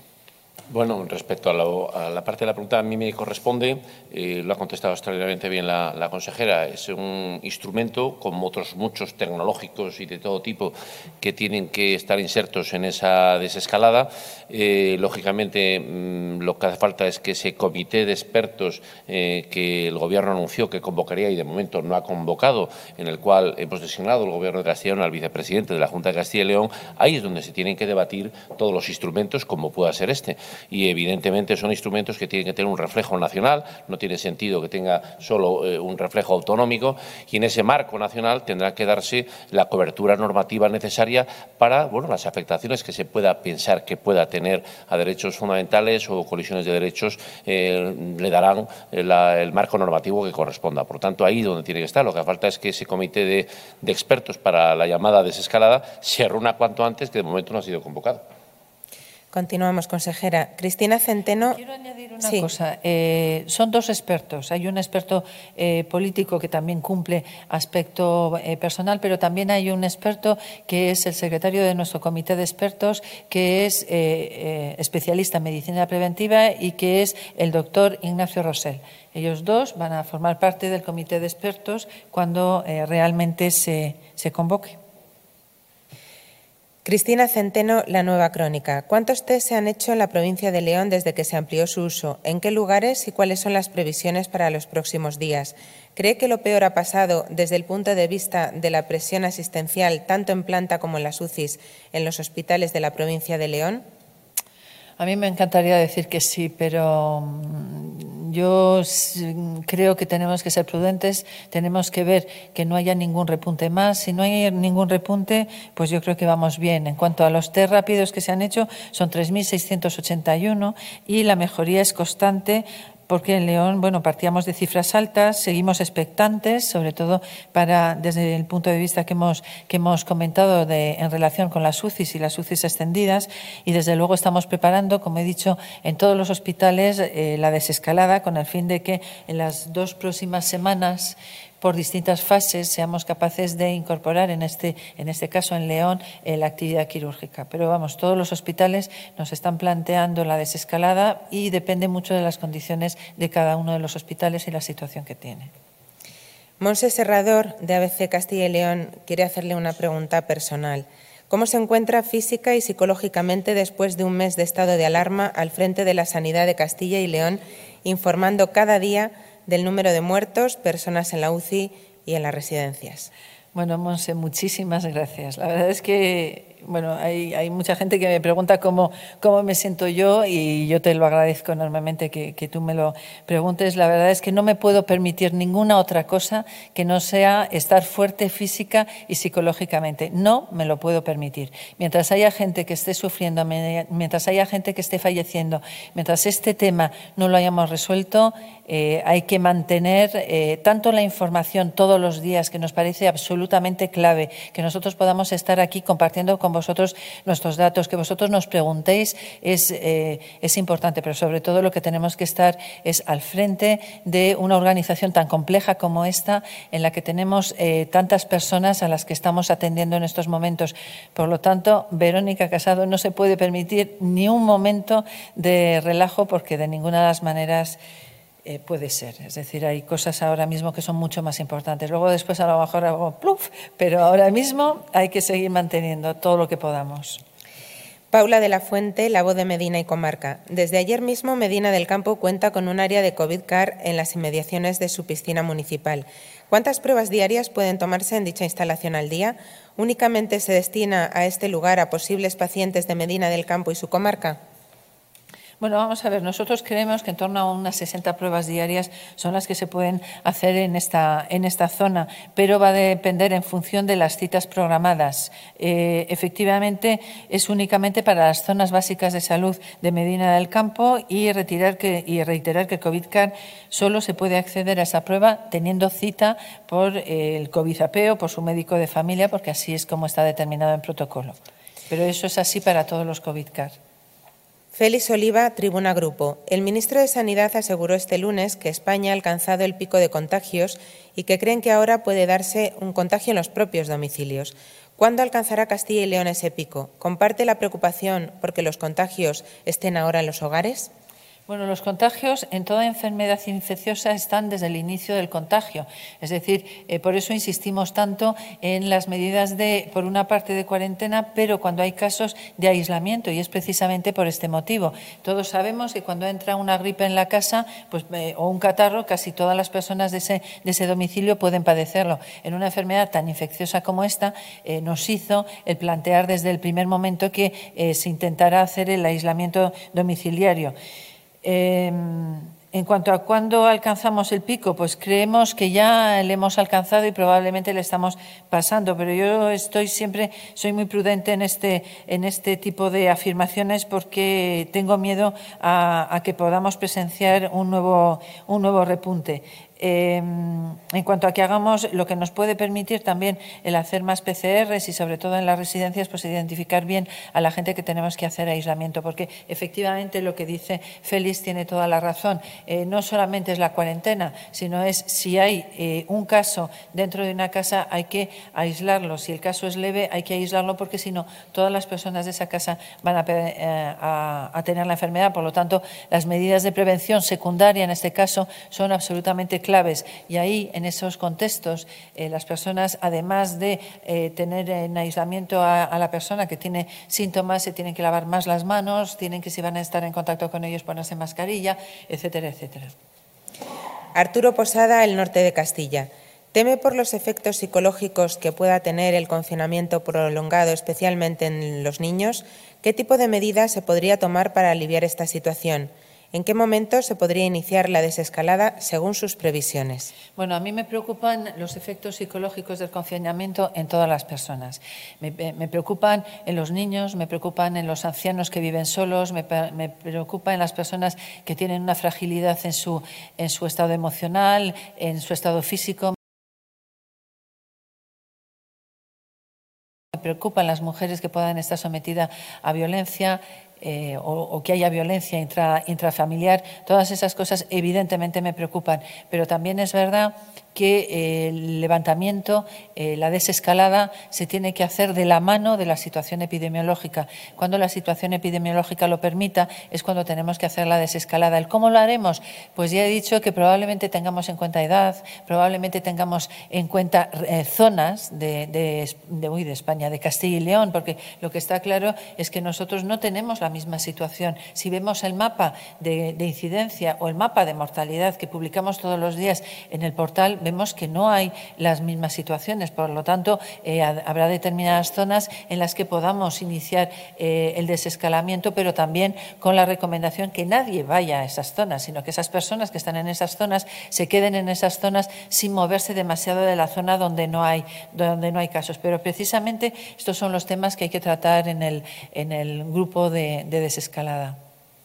Bueno, respecto a la parte de la pregunta, a mí me corresponde, lo ha contestado extraordinariamente bien la consejera, es un instrumento, como otros muchos tecnológicos y de todo tipo, que tienen que estar insertos en esa desescalada. Lógicamente, lo que hace falta es que ese comité de expertos que el Gobierno anunció que convocaría y de momento no ha convocado, en el cual hemos designado el Gobierno de Castilla y León al vicepresidente de la Junta de Castilla y León, ahí es donde se tienen que debatir todos los instrumentos, como pueda ser este. Y evidentemente son instrumentos que tienen que tener un reflejo nacional, no tiene sentido que tenga solo un reflejo autonómico, y en ese marco nacional tendrá que darse la cobertura normativa necesaria para las afectaciones que se pueda pensar que pueda tener a derechos fundamentales o colisiones de derechos, le darán el marco normativo que corresponda. Por tanto, ahí donde tiene que estar. Lo que falta es que ese comité de expertos para la llamada desescalada se reúna cuanto antes, que de momento no ha sido convocado. Continuamos, consejera. Cristina Centeno. Quiero añadir una cosa. Son dos expertos. Hay un experto político que también cumple aspecto personal, pero también hay un experto que es el secretario de nuestro comité de expertos, que es especialista en medicina preventiva y que es el doctor Ignacio Rosell. Ellos dos van a formar parte del comité de expertos cuando realmente se convoque. Cristina Centeno, La Nueva Crónica. ¿Cuántos test se han hecho en la provincia de León desde que se amplió su uso? ¿En qué lugares y cuáles son las previsiones para los próximos días? ¿Cree que lo peor ha pasado desde el punto de vista de la presión asistencial, tanto en planta como en las UCIs, en los hospitales de la provincia de León? A mí me encantaría decir que sí, pero yo creo que tenemos que ser prudentes, tenemos que ver que no haya ningún repunte más. Si no hay ningún repunte, pues yo creo que vamos bien. En cuanto a los test rápidos que se han hecho, son 3.681 y la mejoría es constante, porque en León, partíamos de cifras altas, seguimos expectantes, sobre todo desde el punto de vista que hemos comentado en relación con las UCIs y las UCIs extendidas, y desde luego estamos preparando, como he dicho, en todos los hospitales la desescalada, con el fin de que en las 2 próximas semanas, por distintas fases, seamos capaces de incorporar, en este caso en León, la actividad quirúrgica. Pero todos los hospitales nos están planteando la desescalada y depende mucho de las condiciones de cada uno de los hospitales y la situación que tiene. Monse Serrador, de ABC Castilla y León, quiere hacerle una pregunta personal. ¿Cómo se encuentra física y psicológicamente después de un mes de estado de alarma al frente de la sanidad de Castilla y León, informando cada día del número de muertos, personas en la UCI y en las residencias? Bueno, Monse, muchísimas gracias. La verdad es que hay mucha gente que me pregunta cómo me siento yo, y yo te lo agradezco enormemente que tú me lo preguntes. La verdad es que no me puedo permitir ninguna otra cosa que no sea estar fuerte física y psicológicamente. No me lo puedo permitir. Mientras haya gente que esté sufriendo, mientras haya gente que esté falleciendo, mientras este tema no lo hayamos resuelto, hay que mantener tanto la información todos los días, que nos parece absolutamente clave, que nosotros podamos estar aquí compartiendo con vosotros nuestros datos, que vosotros nos preguntéis, es importante, pero sobre todo lo que tenemos que estar es al frente de una organización tan compleja como esta, en la que tenemos tantas personas a las que estamos atendiendo en estos momentos. Por lo tanto, Verónica Casado no se puede permitir ni un momento de relajo, porque de ninguna de las maneras puede ser. Es decir, hay cosas ahora mismo que son mucho más importantes. Luego después a lo mejor hago pluf, pero ahora mismo hay que seguir manteniendo todo lo que podamos. Paula de la Fuente, La Voz de Medina y Comarca. Desde ayer mismo, Medina del Campo cuenta con un área de COVID CAR en las inmediaciones de su piscina municipal. ¿Cuántas pruebas diarias pueden tomarse en dicha instalación al día? ¿Únicamente se destina a este lugar a posibles pacientes de Medina del Campo y su comarca? Bueno, vamos a ver, nosotros creemos que en torno a unas 60 pruebas diarias son las que se pueden hacer en esta zona, pero va a depender en función de las citas programadas. Efectivamente, es únicamente para las zonas básicas de salud de Medina del Campo, y reiterar que COVID CAR solo se puede acceder a esa prueba teniendo cita por el COVID-apeo, por su médico de familia, porque así es como está determinado en protocolo. Pero eso es así para todos los COVID CAR. Félix Oliva, Tribuna Grupo. El ministro de Sanidad aseguró este lunes que España ha alcanzado el pico de contagios y que creen que ahora puede darse un contagio en los propios domicilios. ¿Cuándo alcanzará Castilla y León ese pico? ¿Comparte la preocupación porque los contagios estén ahora en los hogares? Bueno, los contagios en toda enfermedad infecciosa están desde el inicio del contagio. Es decir, por eso insistimos tanto en las medidas por una parte, de cuarentena, pero cuando hay casos de aislamiento, y es precisamente por este motivo. Todos sabemos que cuando entra una gripe en la casa o un catarro, casi todas las personas de ese domicilio pueden padecerlo. En una enfermedad tan infecciosa como esta, nos hizo el plantear desde el primer momento que se intentara hacer el aislamiento domiciliario. En cuanto a cuándo alcanzamos el pico, pues creemos que ya le hemos alcanzado y probablemente le estamos pasando, pero yo soy muy prudente en este tipo de afirmaciones porque tengo miedo a que podamos presenciar un nuevo repunte. En cuanto a que hagamos lo que nos puede permitir también el hacer más PCRs y sobre todo en las residencias, pues identificar bien a la gente que tenemos que hacer aislamiento, porque efectivamente lo que dice Félix tiene toda la razón. No solamente es la cuarentena, sino es si hay un caso dentro de una casa hay que aislarlo. Si el caso es leve hay que aislarlo porque si no todas las personas de esa casa van a tener la enfermedad. Por lo tanto, las medidas de prevención secundaria en este caso son absolutamente claves. Y ahí, en esos contextos, las personas, además de tener en aislamiento a la persona que tiene síntomas, se tienen que lavar más las manos, tienen que, si van a estar en contacto con ellos, ponerse mascarilla, etcétera, etcétera. Arturo Posada, El Norte de Castilla. ¿Teme por los efectos psicológicos que pueda tener el confinamiento prolongado, especialmente en los niños? ¿Qué tipo de medidas se podría tomar para aliviar esta situación? ¿En qué momento se podría iniciar la desescalada según sus previsiones? Bueno, a mí me preocupan los efectos psicológicos del confinamiento en todas las personas. Me preocupan en los niños, me preocupan en los ancianos que viven solos, me preocupa en las personas que tienen una fragilidad en su estado emocional, en su estado físico. Me preocupan las mujeres que puedan estar sometidas a violencia. O que haya violencia intrafamiliar, todas esas cosas evidentemente me preocupan, pero también es verdad que el levantamiento, la desescalada, se tiene que hacer de la mano de la situación epidemiológica. Cuando la situación epidemiológica lo permita, es cuando tenemos que hacer la desescalada. ¿El cómo lo haremos? Pues ya he dicho que probablemente tengamos en cuenta edad, probablemente tengamos en cuenta zonas de España, de Castilla y León, porque lo que está claro es que nosotros no tenemos la misma situación. Si vemos el mapa de incidencia o el mapa de mortalidad que publicamos todos los días en el portal, vemos que no hay las mismas situaciones. Por lo tanto, habrá determinadas zonas en las que podamos iniciar el desescalamiento, pero también con la recomendación que nadie vaya a esas zonas, sino que esas personas que están en esas zonas se queden en esas zonas sin moverse demasiado de la zona donde no hay casos. Pero precisamente estos son los temas que hay que tratar en el grupo de desescalada.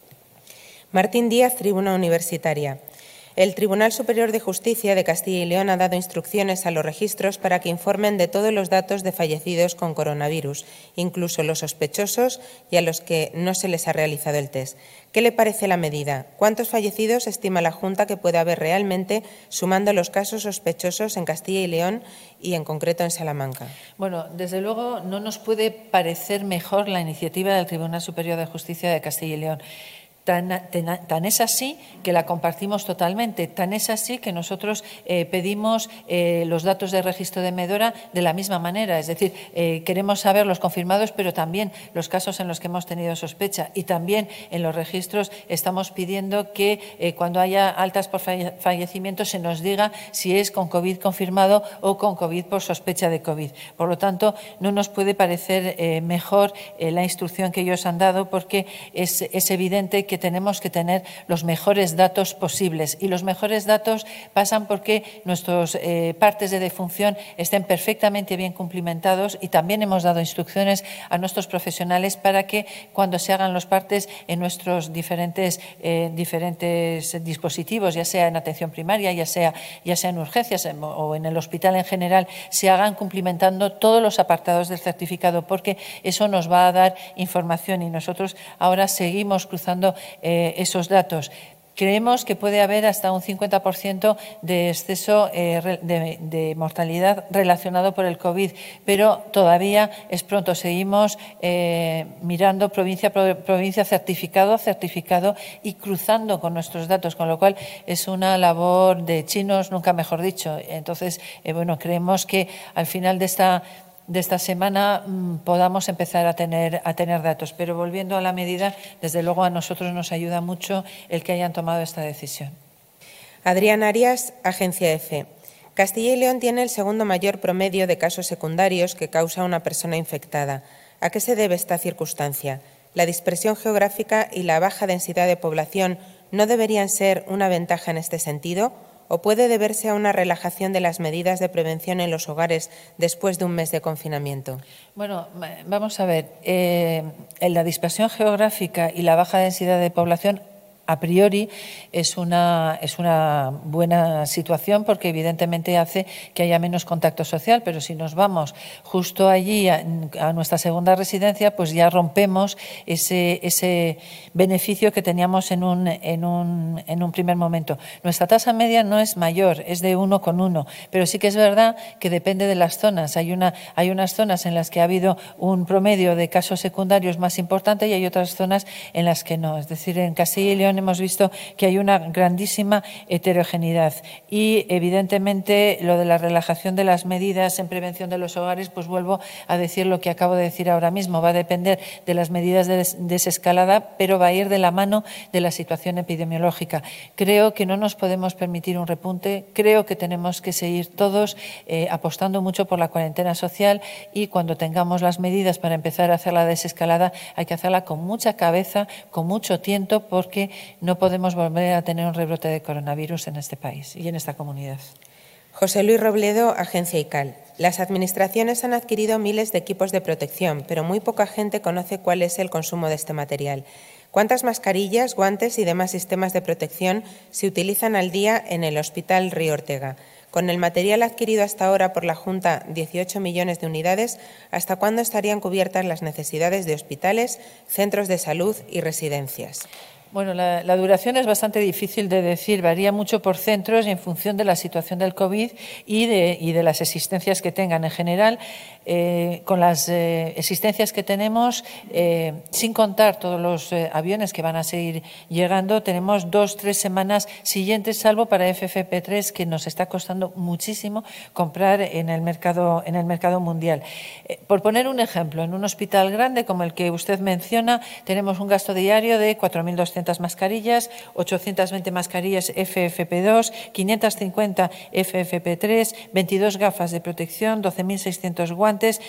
Martín Díaz, Tribuna Universitaria. El Tribunal Superior de Justicia de Castilla y León ha dado instrucciones a los registros para que informen de todos los datos de fallecidos con coronavirus, incluso los sospechosos y a los que no se les ha realizado el test. ¿Qué le parece la medida? ¿Cuántos fallecidos estima la Junta que puede haber realmente, sumando los casos sospechosos en Castilla y León y en concreto en Salamanca? Bueno, desde luego no nos puede parecer mejor la iniciativa del Tribunal Superior de Justicia de Castilla y León. Tan es así que la compartimos totalmente, tan es así que nosotros pedimos los datos de registro de Medora de la misma manera, es decir, queremos saber los confirmados, pero también los casos en los que hemos tenido sospecha, y también en los registros estamos pidiendo que cuando haya altas por fallecimiento se nos diga si es con COVID confirmado o con COVID por sospecha de COVID. Por lo tanto, no nos puede parecer mejor la instrucción que ellos han dado, porque es evidente que tenemos que tener los mejores datos posibles, y los mejores datos pasan porque nuestros partes de defunción estén perfectamente bien cumplimentados, y también hemos dado instrucciones a nuestros profesionales para que cuando se hagan los partes en nuestros diferentes dispositivos, ya sea en atención primaria, ya sea en urgencias o en el hospital en general, se hagan cumplimentando todos los apartados del certificado, porque eso nos va a dar información, y nosotros ahora seguimos cruzando esos datos. Creemos que puede haber hasta un 50% de exceso de mortalidad relacionado por el COVID, pero todavía es pronto. Seguimos mirando provincia por provincia, certificado a certificado y cruzando con nuestros datos, con lo cual es una labor de chinos, nunca mejor dicho. Entonces, bueno, creemos que al final de esta semana podamos empezar a tener datos. Pero volviendo a la medida, desde luego a nosotros nos ayuda mucho el que hayan tomado esta decisión. Adrián Arias, Agencia EFE. Castilla y León tiene el segundo mayor promedio de casos secundarios que causa una persona infectada. ¿A qué se debe esta circunstancia? ¿La dispersión geográfica y la baja densidad de población no deberían ser una ventaja en este sentido? ¿O puede deberse a una relajación de las medidas de prevención en los hogares después de un mes de confinamiento? Bueno, vamos a ver. En la dispersión geográfica y la baja densidad de población, a priori, es una buena situación porque evidentemente hace que haya menos contacto social, pero si nos vamos justo allí a nuestra segunda residencia, pues ya rompemos ese beneficio que teníamos en un primer momento. Nuestra tasa media no es mayor, es de 1,1, pero sí que es verdad que depende de las zonas. Hay unas zonas en las que ha habido un promedio de casos secundarios más importante y hay otras zonas en las que no. Es decir, en Castilla y León hemos visto que hay una grandísima heterogeneidad y, evidentemente, lo de la relajación de las medidas en prevención de los hogares, pues vuelvo a decir lo que acabo de decir ahora mismo. Va a depender de las medidas de desescalada, pero va a ir de la mano de la situación epidemiológica. Creo que no nos podemos permitir un repunte. Creo que tenemos que seguir todos apostando mucho por la cuarentena social y cuando tengamos las medidas para empezar a hacer la desescalada hay que hacerla con mucha cabeza, con mucho tiento, porque no podemos volver a tener un rebrote de coronavirus en este país y en esta comunidad. José Luis Robledo, Agencia ICAL. Las administraciones han adquirido miles de equipos de protección, pero muy poca gente conoce cuál es el consumo de este material. ¿Cuántas mascarillas, guantes y demás sistemas de protección se utilizan al día en el Hospital Río Ortega? Con el material adquirido hasta ahora por la Junta, 18 millones de unidades, ¿hasta cuándo estarían cubiertas las necesidades de hospitales, centros de salud y residencias? Bueno, la duración es bastante difícil de decir, varía mucho por centros y en función de la situación del COVID y de las existencias que tengan. En general, con las existencias que tenemos, sin contar todos los aviones que van a seguir llegando, tenemos 2-3 semanas siguientes, salvo para FFP3, que nos está costando muchísimo comprar en el mercado mundial. Por poner un ejemplo, en un hospital grande como el que usted menciona, tenemos un gasto diario de 4.200 mascarillas, 820 mascarillas FFP2, 550 FFP3, 22 gafas de protección, 12.600 guantes,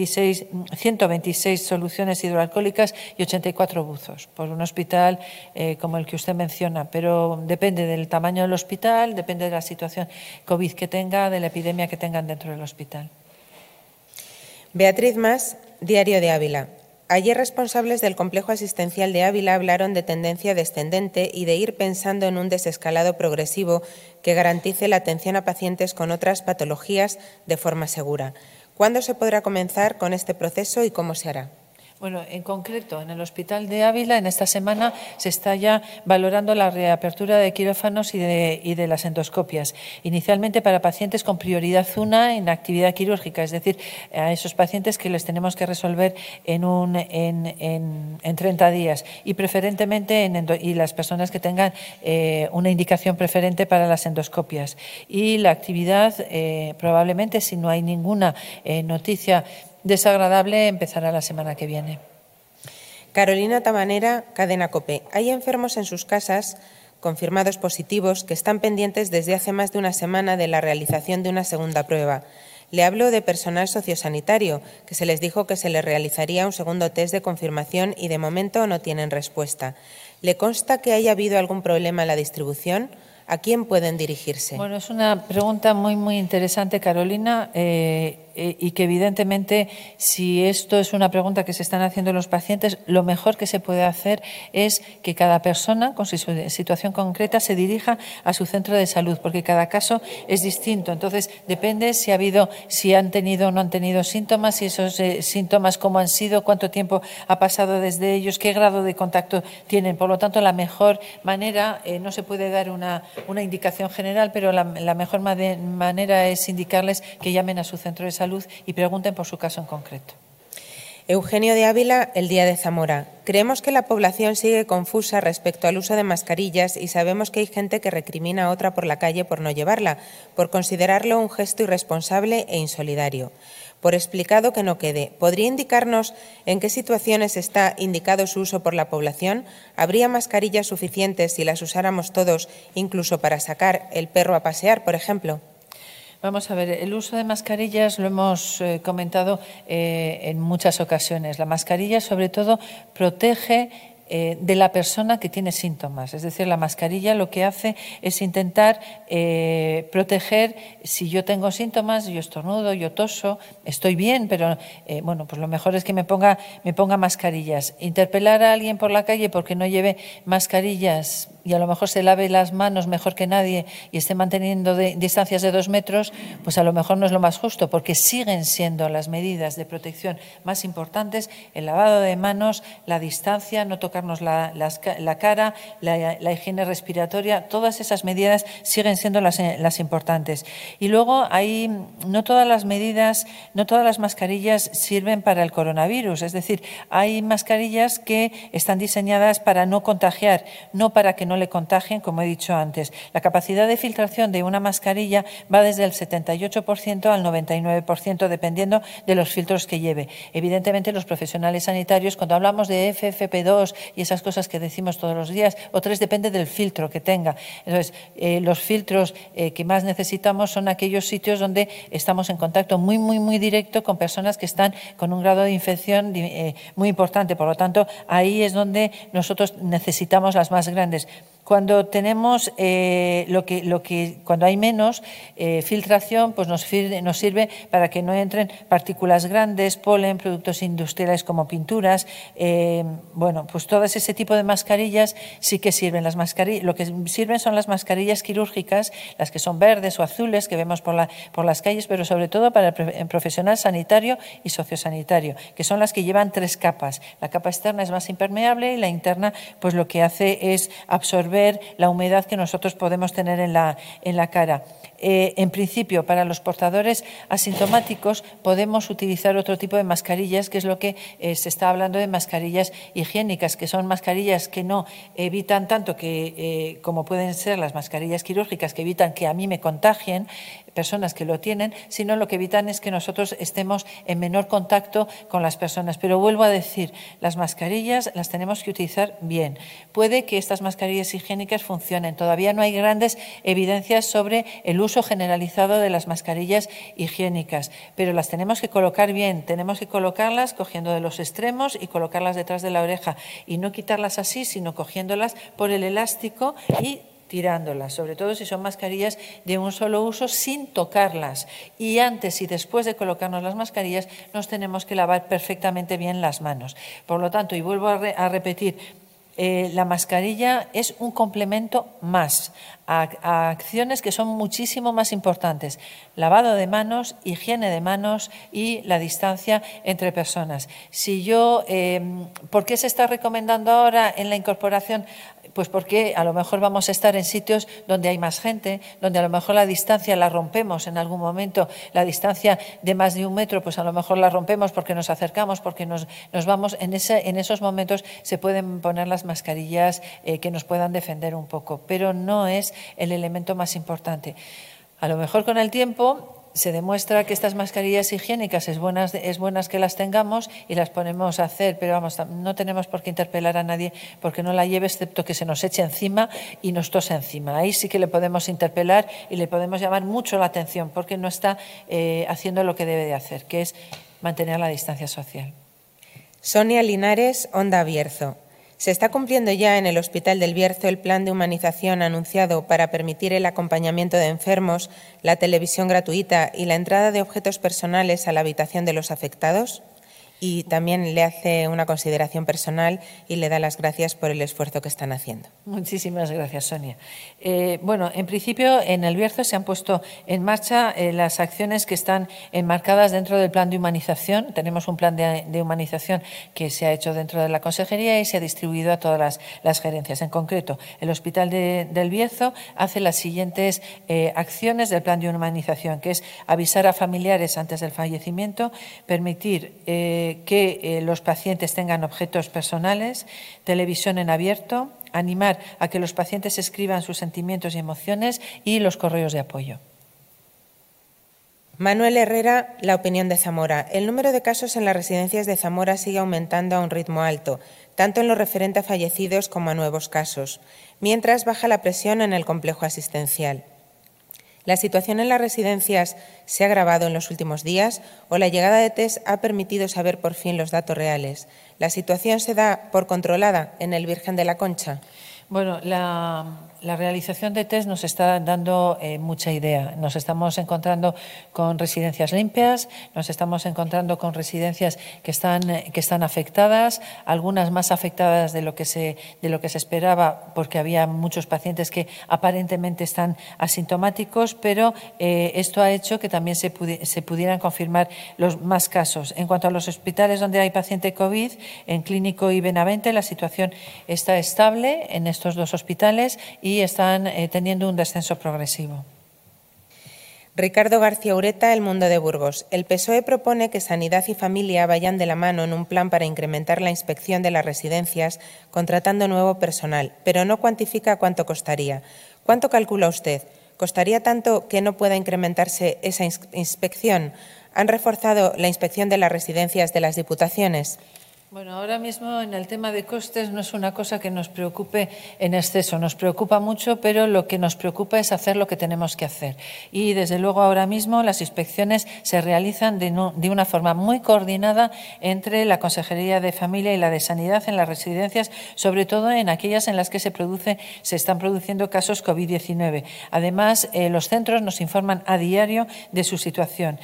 126 soluciones hidroalcohólicas y 84 buzos, por un hospital como el que usted menciona. Pero depende del tamaño del hospital, depende de la situación COVID que tenga, de la epidemia que tengan dentro del hospital. Beatriz Mas, Diario de Ávila. Ayer responsables del complejo asistencial de Ávila hablaron de tendencia descendente y de ir pensando en un desescalado progresivo que garantice la atención a pacientes con otras patologías de forma segura. ¿Cuándo se podrá comenzar con este proceso y cómo se hará? Bueno, en concreto, en el Hospital de Ávila, en esta semana se está ya valorando la reapertura de quirófanos y de las endoscopias. Inicialmente para pacientes con prioridad 1 en actividad quirúrgica, es decir, a esos pacientes que les tenemos que resolver en 30 días y preferentemente y las personas que tengan una indicación preferente para las endoscopias. Y la actividad, probablemente, si no hay ninguna noticia desagradable, empezará la semana que viene. Carolina Tabanera, Cadena COPE. Hay enfermos en sus casas confirmados positivos que están pendientes desde hace más de una semana de la realización de una segunda prueba. Le hablo de personal sociosanitario, que se les dijo que se les realizaría un segundo test de confirmación y de momento no tienen respuesta. ¿Le consta que haya habido algún problema en la distribución? ¿A quién pueden dirigirse? Bueno, es una pregunta muy interesante, Carolina. y que evidentemente, si esto es una pregunta que se están haciendo los pacientes, lo mejor que se puede hacer es que cada persona con su situación concreta se dirija a su centro de salud, porque cada caso es distinto. Entonces, depende si han tenido o no han tenido síntomas, si esos síntomas cómo han sido, cuánto tiempo ha pasado desde ellos, qué grado de contacto tienen. Por lo tanto, la mejor manera, no se puede dar una indicación general, pero la mejor manera es indicarles que llamen a su centro de salud y pregunten por su caso en concreto. Eugenio de Ávila, El Día de Zamora. Creemos que la población sigue confusa respecto al uso de mascarillas y sabemos que hay gente que recrimina a otra por la calle por no llevarla, por considerarlo un gesto irresponsable e insolidario. Por explicado que no quede, ¿podría indicarnos en qué situaciones está indicado su uso por la población? ¿Habría mascarillas suficientes si las usáramos todos, incluso para sacar el perro a pasear, por ejemplo? Vamos a ver, el uso de mascarillas lo hemos comentado en muchas ocasiones. La mascarilla, sobre todo, protege de la persona que tiene síntomas. Es decir, la mascarilla lo que hace es intentar proteger si yo tengo síntomas, yo estornudo, yo toso, estoy bien, pero bueno, pues lo mejor es que me ponga mascarillas. Interpelar a alguien por la calle porque no lleve mascarillas y a lo mejor se lave las manos mejor que nadie y esté manteniendo distancias de 2 metros, pues a lo mejor no es lo más justo, porque siguen siendo las medidas de protección más importantes: el lavado de manos, la distancia, no tocarnos la cara, la higiene respiratoria. Todas esas medidas siguen siendo las importantes. Y luego no todas las medidas, no todas las mascarillas sirven para el coronavirus. Es decir, hay mascarillas que están diseñadas para no contagiar, no para que no le contagien, como he dicho antes. La capacidad de filtración de una mascarilla va desde el 78% al 99%, dependiendo de los filtros que lleve. Evidentemente, los profesionales sanitarios, cuando hablamos de FFP2 y esas cosas que decimos todos los días, o 3, depende del filtro que tenga. Entonces, los filtros que más necesitamos son aquellos sitios donde estamos en contacto muy, muy, muy directo con personas que están con un grado de infección muy importante. Por lo tanto, ahí es donde nosotros necesitamos las más grandes. Cuando tenemos cuando hay menos filtración, pues nos sirve para que no entren partículas grandes, polen, productos industriales como pinturas. Bueno, pues todo ese tipo de mascarillas sí que sirven. Lo que sirven son las mascarillas quirúrgicas, las que son verdes o azules que vemos por las calles, pero sobre todo para el profesional sanitario y sociosanitario, que son las que llevan 3 capas. La capa externa es más impermeable y la interna, pues lo que hace es absorber la humedad que nosotros podemos tener en la cara. En principio, para los portadores asintomáticos podemos utilizar otro tipo de mascarillas, que es lo que se está hablando de mascarillas higiénicas, que son mascarillas que no evitan tanto como pueden ser las mascarillas quirúrgicas, que evitan que a mí me contagien personas que lo tienen, sino lo que evitan es que nosotros estemos en menor contacto con las personas. Pero vuelvo a decir, las mascarillas las tenemos que utilizar bien. Puede que estas mascarillas higiénicas funcionen. Todavía no hay grandes evidencias sobre el uso generalizado de las mascarillas higiénicas, pero las tenemos que colocar bien. Tenemos que colocarlas cogiendo de los extremos y colocarlas detrás de la oreja, y no quitarlas así, sino cogiéndolas por el elástico y tirándolas, sobre todo si son mascarillas de un solo uso, sin tocarlas. Y antes y después de colocarnos las mascarillas nos tenemos que lavar perfectamente bien las manos. Por lo tanto, y vuelvo a repetir, la mascarilla es un complemento más a acciones que son muchísimo más importantes: lavado de manos, higiene de manos y la distancia entre personas. ¿Por qué se está recomendando ahora en la incorporación? Pues porque a lo mejor vamos a estar en sitios donde hay más gente, donde a lo mejor la distancia la rompemos en algún momento, la distancia de más de 1 metro, pues a lo mejor la rompemos porque nos acercamos, porque nos vamos. En esos momentos se pueden poner las mascarillas que nos puedan defender un poco, pero no es el elemento más importante. A lo mejor con el tiempo se demuestra que estas mascarillas higiénicas es buenas que las tengamos y las ponemos a hacer, pero vamos, no tenemos por qué interpelar a nadie porque no la lleve, excepto que se nos eche encima y nos tose encima. Ahí sí que le podemos interpelar y le podemos llamar mucho la atención porque no está haciendo lo que debe de hacer, que es mantener la distancia social. Sonia Linares, Onda Bierzo. ¿Se está cumpliendo ya en el Hospital del Bierzo el plan de humanización anunciado para permitir el acompañamiento de enfermos, la televisión gratuita y la entrada de objetos personales a la habitación de los afectados? Y también le hace una consideración personal y le da las gracias por el esfuerzo que están haciendo. Muchísimas gracias, Sonia. Bueno, en principio, en el Bierzo se han puesto en marcha las acciones que están enmarcadas dentro del plan de humanización. Tenemos un plan de humanización que se ha hecho dentro de la Consejería y se ha distribuido a todas las gerencias. En concreto, el Hospital del Bierzo hace las siguientes acciones del plan de humanización, que es avisar a familiares antes del fallecimiento, permitir que los pacientes tengan objetos personales, televisión en abierto, animar a que los pacientes escriban sus sentimientos y emociones y los correos de apoyo. Manuel Herrera, La Opinión de Zamora. El número de casos en las residencias de Zamora sigue aumentando a un ritmo alto, tanto en lo referente a fallecidos como a nuevos casos, mientras baja la presión en el complejo asistencial. ¿La situación en las residencias se ha agravado en los últimos días o la llegada de test ha permitido saber por fin los datos reales? ¿La situación se da por controlada en el Virgen de la Concha? Bueno, la realización de test nos está dando mucha idea. Nos estamos encontrando con residencias limpias, nos estamos encontrando con residencias que están afectadas, algunas más afectadas de lo que se esperaba, porque había muchos pacientes que aparentemente están asintomáticos, pero esto ha hecho que también se pudieran confirmar los más casos. En cuanto a los hospitales donde hay paciente COVID, en Clínico y Benavente, la situación está estable en estos dos hospitales y están teniendo un descenso progresivo. Ricardo García Ureta, El Mundo de Burgos. El PSOE propone que Sanidad y Familia vayan de la mano en un plan para incrementar la inspección de las residencias, contratando nuevo personal, pero no cuantifica cuánto costaría. ¿Cuánto calcula usted? ¿Costaría tanto que no pueda incrementarse esa inspección? ¿Han reforzado la inspección de las residencias de las diputaciones? Bueno, ahora mismo en el tema de costes no es una cosa que nos preocupe en exceso, nos preocupa mucho, pero lo que nos preocupa es hacer lo que tenemos que hacer. Y desde luego ahora mismo las inspecciones se realizan de una forma muy coordinada entre la Consejería de Familia y la de Sanidad en las residencias, sobre todo en aquellas en las que se están produciendo casos COVID-19. Además, los centros nos informan a diario de su situación.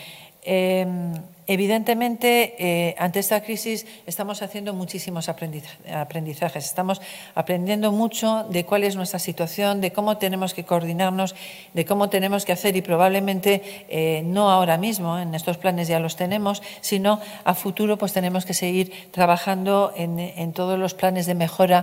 Evidentemente, ante esta crisis estamos haciendo muchísimos aprendizajes. Estamos aprendiendo mucho de cuál es nuestra situación, de cómo tenemos que coordinarnos, de cómo tenemos que hacer y probablemente no ahora mismo, en estos planes ya los tenemos, sino a futuro pues tenemos que seguir trabajando en todos los planes de mejora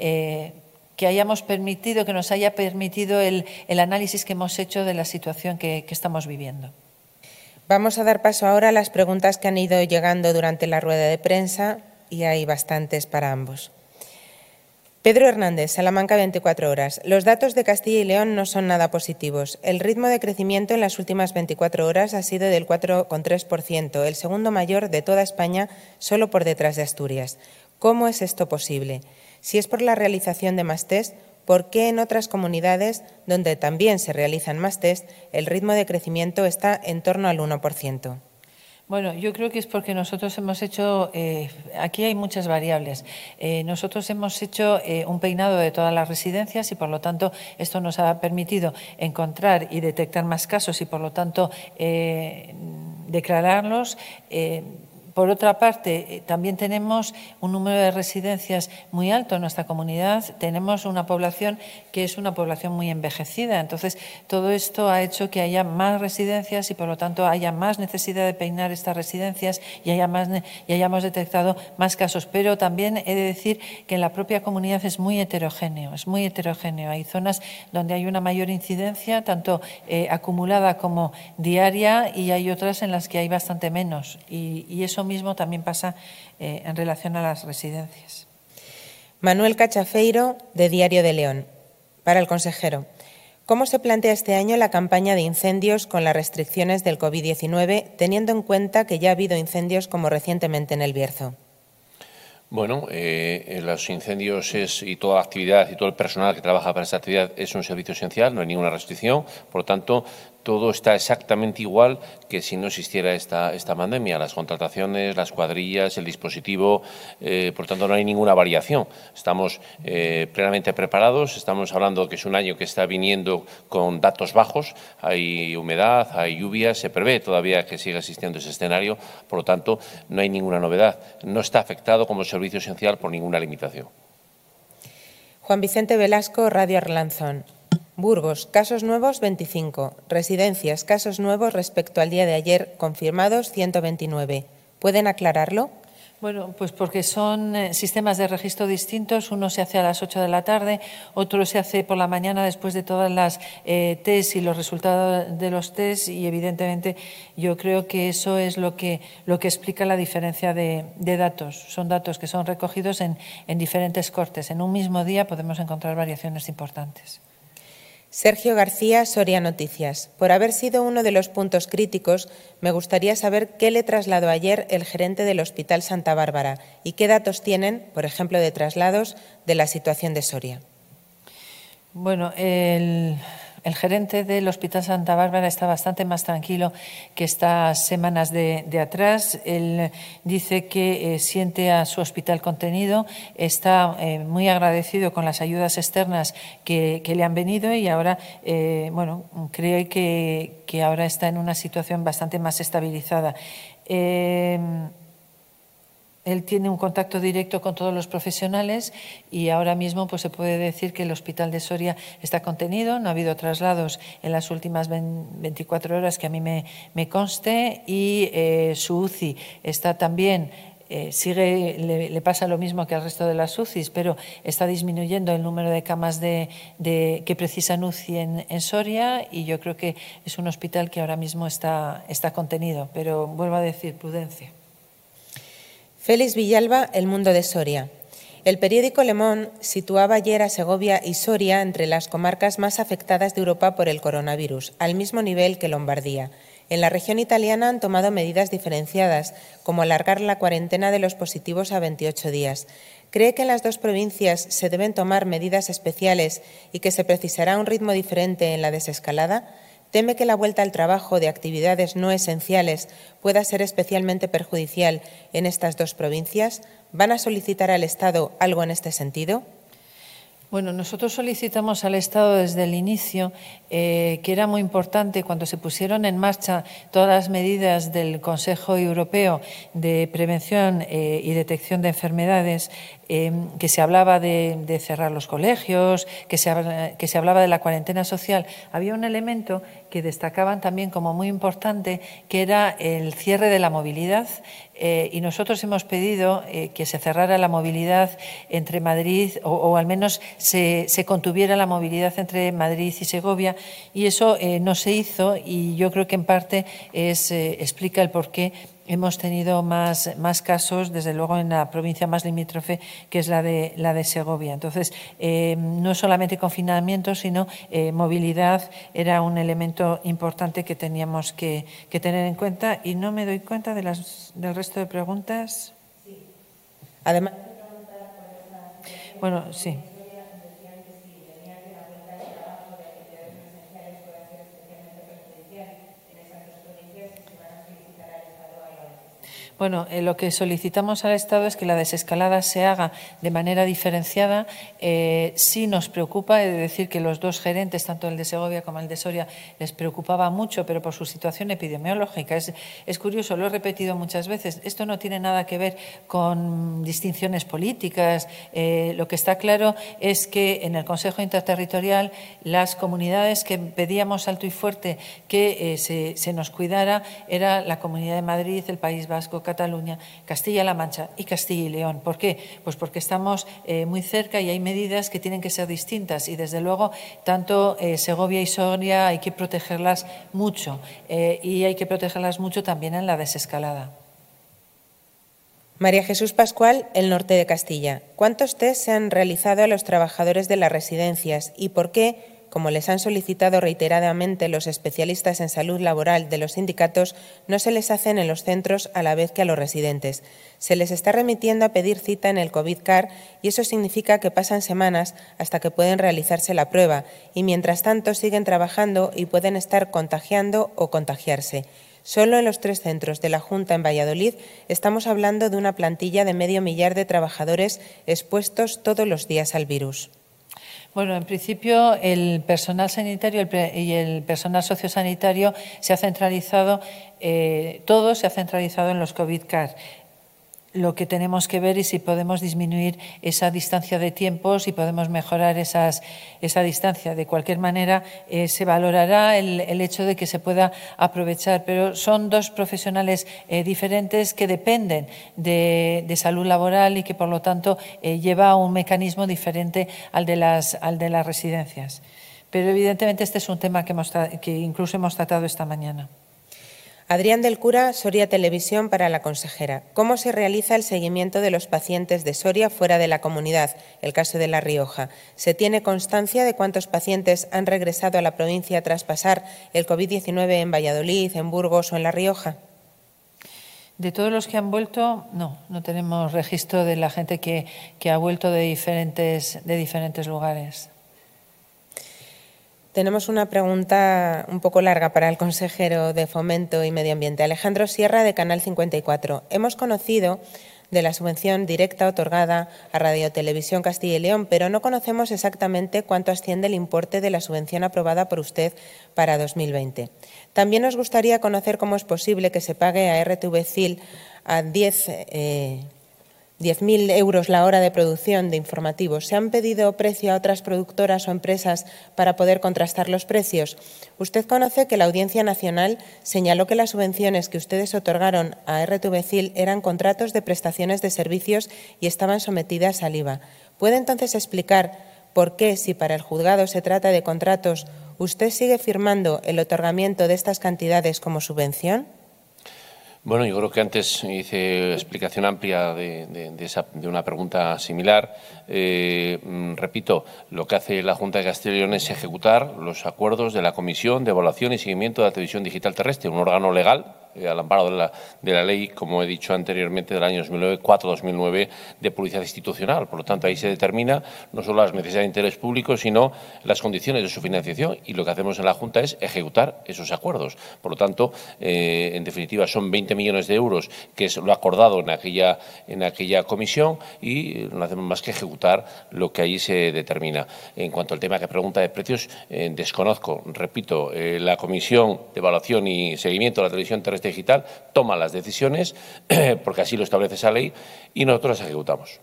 que nos haya permitido el análisis que hemos hecho de la situación que estamos viviendo. Vamos a dar paso ahora a las preguntas que han ido llegando durante la rueda de prensa y hay bastantes para ambos. Pedro Hernández, Salamanca 24 horas. Los datos de Castilla y León no son nada positivos. El ritmo de crecimiento en las últimas 24 horas ha sido del 4,3%, el segundo mayor de toda España, solo por detrás de Asturias. ¿Cómo es esto posible? Si es por la realización de más test, ¿por qué en otras comunidades, donde también se realizan más test, el ritmo de crecimiento está en torno al 1%? Bueno, yo creo que es porque nosotros hemos hecho, aquí hay muchas variables, nosotros hemos hecho un peinado de todas las residencias y por lo tanto esto nos ha permitido encontrar y detectar más casos y por lo tanto declararlos. Por otra parte, también tenemos un número de residencias muy alto en nuestra comunidad. Tenemos una población que es una población muy envejecida. Entonces, todo esto ha hecho que haya más residencias y, por lo tanto, haya más necesidad de peinar estas residencias y hayamos detectado más casos. Pero también he de decir que en la propia comunidad es muy heterogéneo. Hay zonas donde hay una mayor incidencia, tanto acumulada como diaria, y hay otras en las que hay bastante menos. Y eso mismo también pasa en relación a las residencias. Manuel Cachafeiro, de Diario de León. Para el consejero, ¿cómo se plantea este año la campaña de incendios con las restricciones del COVID-19, teniendo en cuenta que ya ha habido incendios como recientemente en El Bierzo? Bueno, los incendios y toda la actividad y todo el personal que trabaja para esta actividad es un servicio esencial, no hay ninguna restricción. Por lo tanto, todo está exactamente igual que si no existiera esta pandemia. Las contrataciones, las cuadrillas, el dispositivo, por tanto, no hay ninguna variación. Estamos plenamente preparados. Estamos hablando que es un año que está viniendo con datos bajos. Hay humedad, hay lluvia. Se prevé todavía que siga existiendo ese escenario. Por lo tanto, no hay ninguna novedad. No está afectado como servicio esencial por ninguna limitación. Juan Vicente Velasco, Radio Arlanzón. Burgos, casos nuevos 25. Residencias, casos nuevos respecto al día de ayer, confirmados 129. ¿Pueden aclararlo? Bueno, pues porque son sistemas de registro distintos. Uno se hace a las 8 de la tarde, otro se hace por la mañana después de todas las test y los resultados de los test, y evidentemente yo creo que eso es lo que explica la diferencia de datos. Son datos que son recogidos en diferentes cortes. En un mismo día podemos encontrar variaciones importantes. Sergio García, Soria Noticias. Por haber sido uno de los puntos críticos, me gustaría saber qué le trasladó ayer el gerente del Hospital Santa Bárbara y qué datos tienen, por ejemplo, de traslados de la situación de Soria. Bueno, el gerente del Hospital Santa Bárbara está bastante más tranquilo que estas semanas de atrás. Él dice que siente a su hospital contenido, está muy agradecido con las ayudas externas que le han venido y ahora, bueno, cree que ahora está en una situación bastante más estabilizada. Él tiene un contacto directo con todos los profesionales y ahora mismo pues, se puede decir que el Hospital de Soria está contenido, no ha habido traslados en las últimas 24 horas que a mí me conste, y su UCI está también, le pasa lo mismo que al resto de las UCIs, pero está disminuyendo el número de camas que precisan UCI en Soria, y yo creo que es un hospital que ahora mismo está contenido, pero vuelvo a decir, prudencia. Félix Villalba, El Mundo de Soria. El periódico Le Monde situaba ayer a Segovia y Soria entre las comarcas más afectadas de Europa por el coronavirus, al mismo nivel que Lombardía. En la región italiana han tomado medidas diferenciadas, como alargar la cuarentena de los positivos a 28 días. ¿Cree que en las dos provincias se deben tomar medidas especiales y que se precisará un ritmo diferente en la desescalada? ¿Teme que la vuelta al trabajo de actividades no esenciales pueda ser especialmente perjudicial en estas dos provincias? ¿Van a solicitar al Estado algo en este sentido? Bueno, nosotros solicitamos al Estado desde el inicio, que era muy importante cuando se pusieron en marcha todas las medidas del Consejo Europeo de prevención y detección de enfermedades, que se hablaba de cerrar los colegios, que se hablaba de la cuarentena social. Había un elemento que destacaban también como muy importante, que era el cierre de la movilidad, y nosotros hemos pedido que se cerrara la movilidad entre Madrid, o al menos se contuviera la movilidad entre Madrid y Segovia, y eso no se hizo, y yo creo que en parte explica el porqué hemos tenido más casos, desde luego en la provincia más limítrofe, que es la de Segovia. Entonces, no solamente confinamiento, sino movilidad era un elemento importante que teníamos que tener en cuenta, y no me doy cuenta del resto de preguntas. Sí. Además, bueno, sí. Bueno, lo que solicitamos al Estado es que la desescalada se haga de manera diferenciada. Sí nos preocupa, he de decir que los dos gerentes, tanto el de Segovia como el de Soria, les preocupaba mucho, pero por su situación epidemiológica. Es curioso, lo he repetido muchas veces, esto no tiene nada que ver con distinciones políticas. Lo que está claro es que en el Consejo Interterritorial las comunidades que pedíamos alto y fuerte que se nos cuidara era la Comunidad de Madrid, el País Vasco, Cataluña, Castilla-La Mancha y Castilla y León. ¿Por qué? Pues porque estamos muy cerca y hay medidas que tienen que ser distintas, y desde luego tanto Segovia y Soria hay que protegerlas mucho, y hay que protegerlas mucho también en la desescalada. María Jesús Pascual, El Norte de Castilla. ¿Cuántos test se han realizado a los trabajadores de las residencias y por qué, como les han solicitado reiteradamente los especialistas en salud laboral de los sindicatos, no se les hacen en los centros a la vez que a los residentes. Se les está remitiendo a pedir cita en el COVID CAR y eso significa que pasan semanas hasta que pueden realizarse la prueba y mientras tanto siguen trabajando y pueden estar contagiando o contagiarse. Solo en los 3 centros de la Junta en Valladolid estamos hablando de una plantilla de medio millar de trabajadores expuestos todos los días al virus. Bueno, en principio el personal sanitario y el personal sociosanitario se ha centralizado, todo se ha centralizado en los COVID CAR. Lo que tenemos que ver es si podemos disminuir esa distancia de tiempo, si podemos mejorar esa distancia. De cualquier manera, se valorará el hecho de que se pueda aprovechar, pero son 2 profesionales diferentes que dependen de salud laboral y que, por lo tanto, lleva un mecanismo diferente al de las residencias. Pero, evidentemente, este es un tema que incluso hemos tratado esta mañana. Adrián del Cura, Soria Televisión, para la consejera. ¿Cómo se realiza el seguimiento de los pacientes de Soria fuera de la comunidad? El caso de La Rioja. ¿Se tiene constancia de cuántos pacientes han regresado a la provincia tras pasar el COVID-19 en Valladolid, en Burgos o en La Rioja? De todos los que han vuelto, no tenemos registro de la gente que ha vuelto de diferentes lugares. Tenemos una pregunta un poco larga para el consejero de Fomento y Medio Ambiente. Alejandro Sierra, de Canal 54. Hemos conocido de la subvención directa otorgada a Radio Televisión Castilla y León, pero no conocemos exactamente cuánto asciende el importe de la subvención aprobada por usted para 2020. También nos gustaría conocer cómo es posible que se pague a RTV CIL a 10.000 euros la hora de producción de informativos. ¿Se han pedido precio a otras productoras o empresas para poder contrastar los precios? Usted conoce que la Audiencia Nacional señaló que las subvenciones que ustedes otorgaron a RTV CIL eran contratos de prestaciones de servicios y estaban sometidas al IVA. ¿Puede entonces explicar por qué, si para el juzgado se trata de contratos, usted sigue firmando el otorgamiento de estas cantidades como subvención? Bueno, yo creo que antes hice explicación amplia de una pregunta similar. Repito, lo que hace la Junta de Castilla y León es ejecutar los acuerdos de la Comisión de Evaluación y Seguimiento de la Televisión Digital Terrestre, un órgano legal al amparo de la ley, como he dicho anteriormente, del año 2009, de publicidad institucional. Por lo tanto, ahí se determina no solo las necesidades de interés público, sino las condiciones de su financiación. Y lo que hacemos en la Junta es ejecutar esos acuerdos. Por lo tanto, en definitiva, son 20 millones de euros, que es lo acordado en aquella comisión, y no hacemos más que ejecutar lo que ahí se determina. En cuanto al tema que pregunta de precios, desconozco, repito, la Comisión de Evaluación y Seguimiento de la Televisión Terrestre Digital toma las decisiones porque así lo establece esa ley y nosotros las ejecutamos.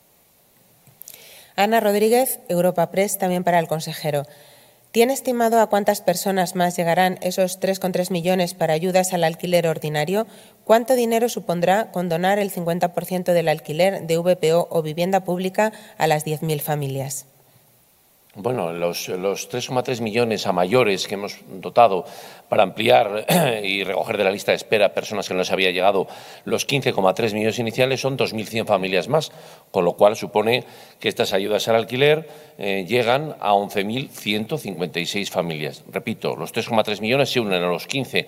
Ana Rodríguez, Europa Press, también para el consejero. ¿Tiene estimado a cuántas personas más llegarán esos 3,3 millones para ayudas al alquiler ordinario? ¿Cuánto dinero supondrá condonar el 50% del alquiler de VPO o vivienda pública a las 10.000 familias? Bueno, los 3,3 millones a mayores que hemos dotado para ampliar y recoger de la lista de espera personas que no les había llegado los 15,3 millones iniciales son 2.100 familias más, con lo cual supone que estas ayudas al alquiler llegan a 11.156 familias. Repito, los 3,3 millones se unen a los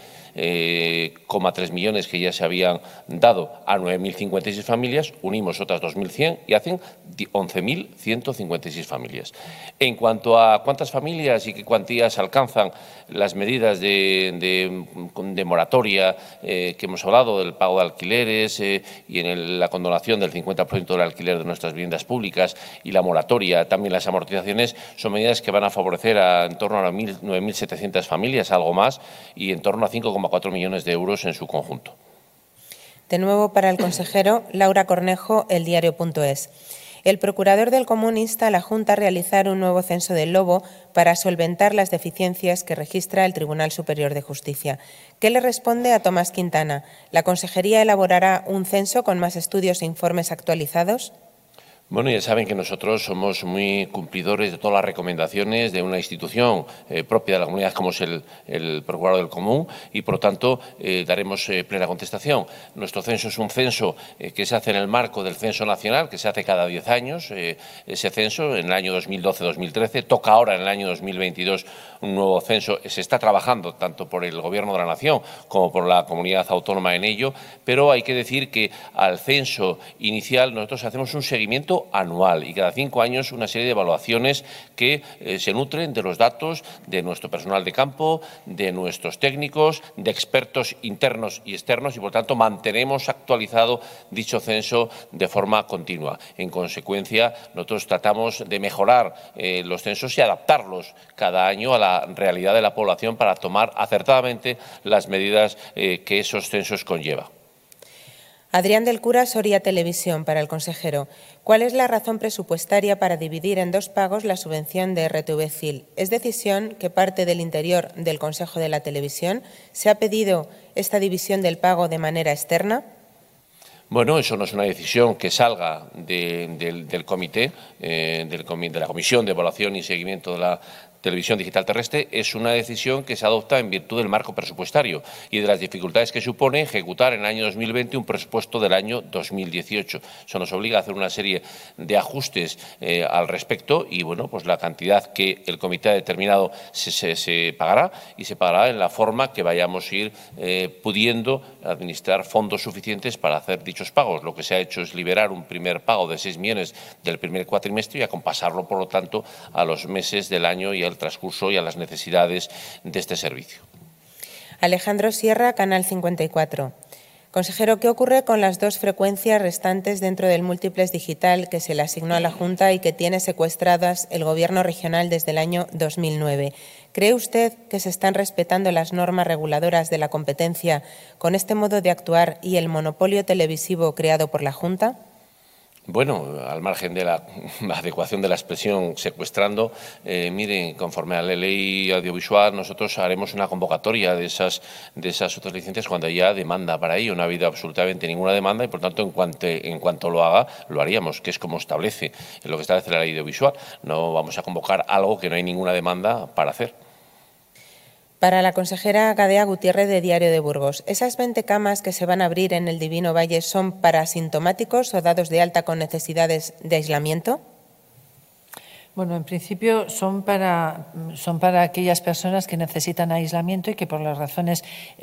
15,3 millones que ya se habían dado a 9.056 familias, unimos otras 2.100 y hacen 11.156 familias. En cuanto a cuántas familias y qué cuantías alcanzan las medidas de moratoria que hemos hablado, del pago de alquileres y en la condonación del 50% del alquiler de nuestras viviendas públicas y la moratoria, también las amortizaciones, son medidas que van a favorecer en torno a 9.700 familias, algo más, y en torno a 5,4 millones de euros en su conjunto. De nuevo para el consejero, Laura Cornejo, eldiario.es. El procurador del Común insta a la Junta a realizar un nuevo censo del lobo para solventar las deficiencias que registra el Tribunal Superior de Justicia. ¿Qué le responde a Tomás Quintana? ¿La Consejería elaborará un censo con más estudios e informes actualizados? Bueno, ya saben que nosotros somos muy cumplidores de todas las recomendaciones de una institución propia de la comunidad como es el Procurador del Común y, por lo tanto, daremos plena contestación. Nuestro censo es un censo que se hace en el marco del censo nacional, que se hace cada 10 años. Ese censo, en el año 2012-2013, toca ahora en el año 2022 un nuevo censo. Se está trabajando tanto por el Gobierno de la Nación como por la comunidad autónoma en ello, pero hay que decir que al censo inicial nosotros hacemos un seguimiento anual y cada 5 años una serie de evaluaciones que se nutren de los datos de nuestro personal de campo, de nuestros técnicos, de expertos internos y externos y, por tanto, mantenemos actualizado dicho censo de forma continua. En consecuencia, nosotros tratamos de mejorar los censos y adaptarlos cada año a la realidad de la población para tomar acertadamente las medidas que esos censos conllevan. Adrián del Cura, Soria Televisión, para el consejero. ¿Cuál es la razón presupuestaria para dividir en 2 pagos la subvención de RTV-CIL? ¿Es decisión que parte del interior del Consejo de la Televisión? ¿Se ha pedido esta división del pago de manera externa? Bueno, eso no es una decisión que salga del comité, de la Comisión de Evaluación y Seguimiento de la Televisión Digital Terrestre, es una decisión que se adopta en virtud del marco presupuestario y de las dificultades que supone ejecutar en el año 2020 un presupuesto del año 2018. Eso nos obliga a hacer una serie de ajustes al respecto y, bueno, pues la cantidad que el comité ha determinado se pagará y se pagará en la forma que vayamos a ir pudiendo administrar fondos suficientes para hacer dichos pagos. Lo que se ha hecho es liberar un primer pago de 6 millones del primer cuatrimestre y acompasarlo, por lo tanto, a los meses del año y al transcurso y a las necesidades de este servicio. Alejandro Sierra, Canal 54. Consejero, ¿qué ocurre con las 2 frecuencias restantes dentro del múltiplex digital que se le asignó a la Junta y que tiene secuestradas el Gobierno regional desde el año 2009? ¿Cree usted que se están respetando las normas reguladoras de la competencia con este modo de actuar y el monopolio televisivo creado por la Junta? Bueno, al margen de la adecuación de la expresión secuestrando, miren, conforme a la ley audiovisual, nosotros haremos una convocatoria de esas otras licencias cuando haya demanda para ello. No ha habido absolutamente ninguna demanda y, por tanto, en cuanto lo haga, lo haríamos, que es como establece lo que establece la ley audiovisual. No vamos a convocar algo que no hay ninguna demanda para hacer. Para la consejera Gadea Gutiérrez, de Diario de Burgos, ¿esas 20 camas que se van a abrir en el Divino Valle son para asintomáticos o dados de alta con necesidades de aislamiento? Bueno, en principio son para aquellas personas que necesitan aislamiento y que por las razones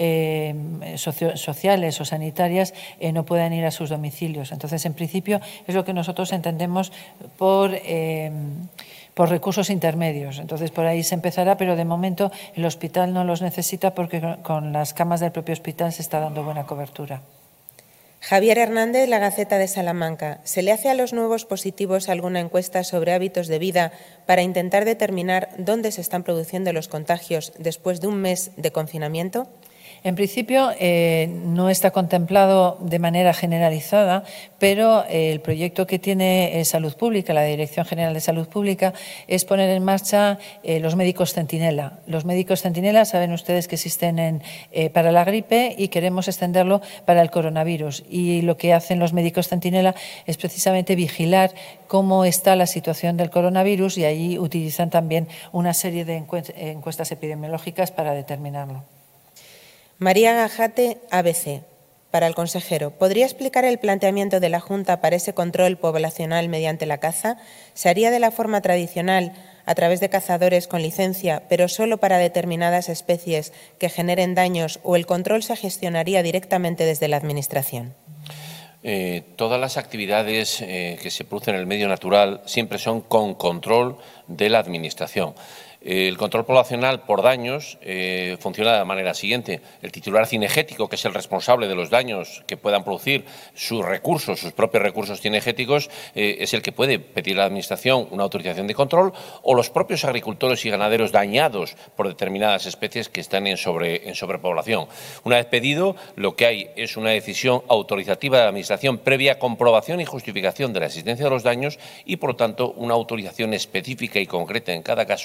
sociales o sanitarias no puedan ir a sus domicilios. Entonces, en principio, es lo que nosotros entendemos por recursos intermedios. Entonces, por ahí se empezará, pero de momento el hospital no los necesita porque con las camas del propio hospital se está dando buena cobertura. Javier Hernández, La Gaceta de Salamanca. ¿Se le hace a los nuevos positivos alguna encuesta sobre hábitos de vida para intentar determinar dónde se están produciendo los contagios después de un mes de confinamiento? En principio, no está contemplado de manera generalizada, pero el proyecto que tiene Salud Pública, la Dirección General de Salud Pública, es poner en marcha los médicos centinela. Los médicos centinela saben ustedes que existen para la gripe y queremos extenderlo para el coronavirus. Y lo que hacen los médicos centinela es precisamente vigilar cómo está la situación del coronavirus y allí utilizan también una serie de encuestas epidemiológicas para determinarlo. María Gajate, ABC. Para el consejero, ¿podría explicar el planteamiento de la Junta para ese control poblacional mediante la caza? ¿Se haría de la forma tradicional, a través de cazadores con licencia, pero solo para determinadas especies que generen daños, o el control se gestionaría directamente desde la Administración? Todas las actividades que se producen en el medio natural siempre son con control de la Administración. El control poblacional por daños funciona de la manera siguiente. El titular cinegético, que es el responsable de los daños que puedan producir sus recursos, sus propios recursos cinegéticos, es el que puede pedir a la Administración una autorización de control, o los propios agricultores y ganaderos dañados por determinadas especies que están en sobrepoblación. Una vez pedido, lo que hay es una decisión autorizativa de la Administración previa comprobación y justificación de la existencia de los daños y, por lo tanto, una autorización específica y concreta en cada caso para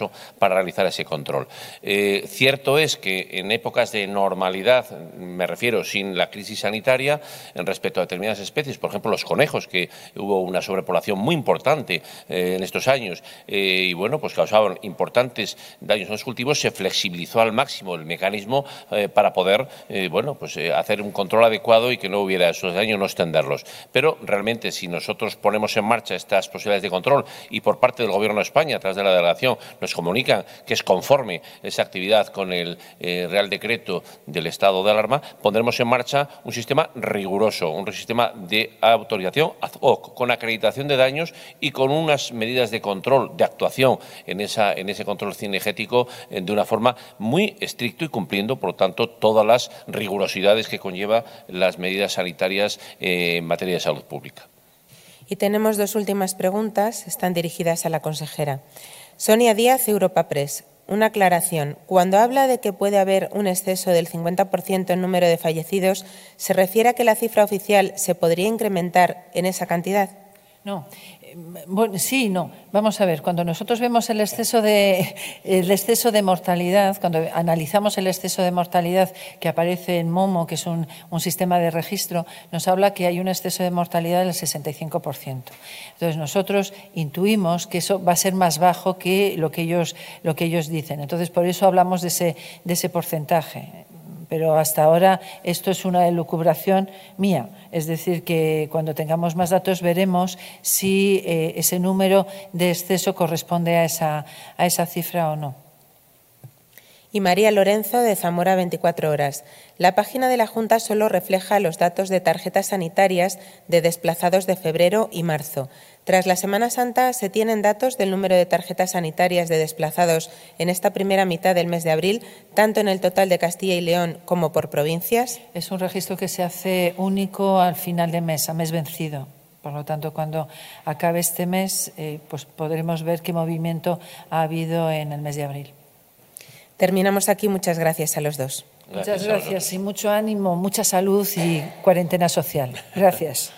para realizar ese control. Cierto es que en épocas de normalidad, me refiero sin la crisis sanitaria, en respecto a determinadas especies, por ejemplo los conejos, que hubo una sobrepoblación muy importante en estos años y bueno, pues causaban importantes daños en los cultivos, se flexibilizó al máximo el mecanismo para poder bueno, pues hacer un control adecuado y que no hubiera esos daños, no extenderlos. Pero realmente si nosotros ponemos en marcha estas posibilidades de control y por parte del Gobierno de España, a través de la delegación, nos comunican que es conforme esa actividad con el Real Decreto del estado de alarma, pondremos en marcha un sistema riguroso, un sistema de autorización ad hoc, con acreditación de daños y con unas medidas de control, de actuación en ese control cinegético de una forma muy estricta y cumpliendo, por lo tanto, todas las rigurosidades que conlleva las medidas sanitarias en materia de salud pública. Y tenemos dos últimas preguntas, están dirigidas a la consejera. Sonia Díaz, Europa Press. Una aclaración. Cuando habla de que puede haber un exceso del 50% en número de fallecidos, ¿se refiere a que la cifra oficial se podría incrementar en esa cantidad? No. Bueno, sí, no. Vamos a ver, cuando nosotros vemos el exceso de mortalidad, cuando analizamos el exceso de mortalidad que aparece en MOMO, que es un sistema de registro, nos habla que hay un exceso de mortalidad del 65%. Entonces, nosotros intuimos que eso va a ser más bajo que lo que ellos dicen. Entonces, por eso hablamos de ese porcentaje. Pero hasta ahora esto es una elucubración mía. Es decir, que cuando tengamos más datos veremos si ese número de exceso corresponde a esa cifra o no. Y María Lorenzo, de Zamora 24 Horas. La página de la Junta solo refleja los datos de tarjetas sanitarias de desplazados de febrero y marzo. Tras la Semana Santa, ¿se tienen datos del número de tarjetas sanitarias de desplazados en esta primera mitad del mes de abril, tanto en el total de Castilla y León como por provincias? Es un registro que se hace único al final de mes, a mes vencido. Por lo tanto, cuando acabe este mes, pues podremos ver qué movimiento ha habido en el mes de abril. Terminamos aquí. Muchas gracias a los dos. Muchas gracias y mucho ánimo, mucha salud y cuarentena social. Gracias.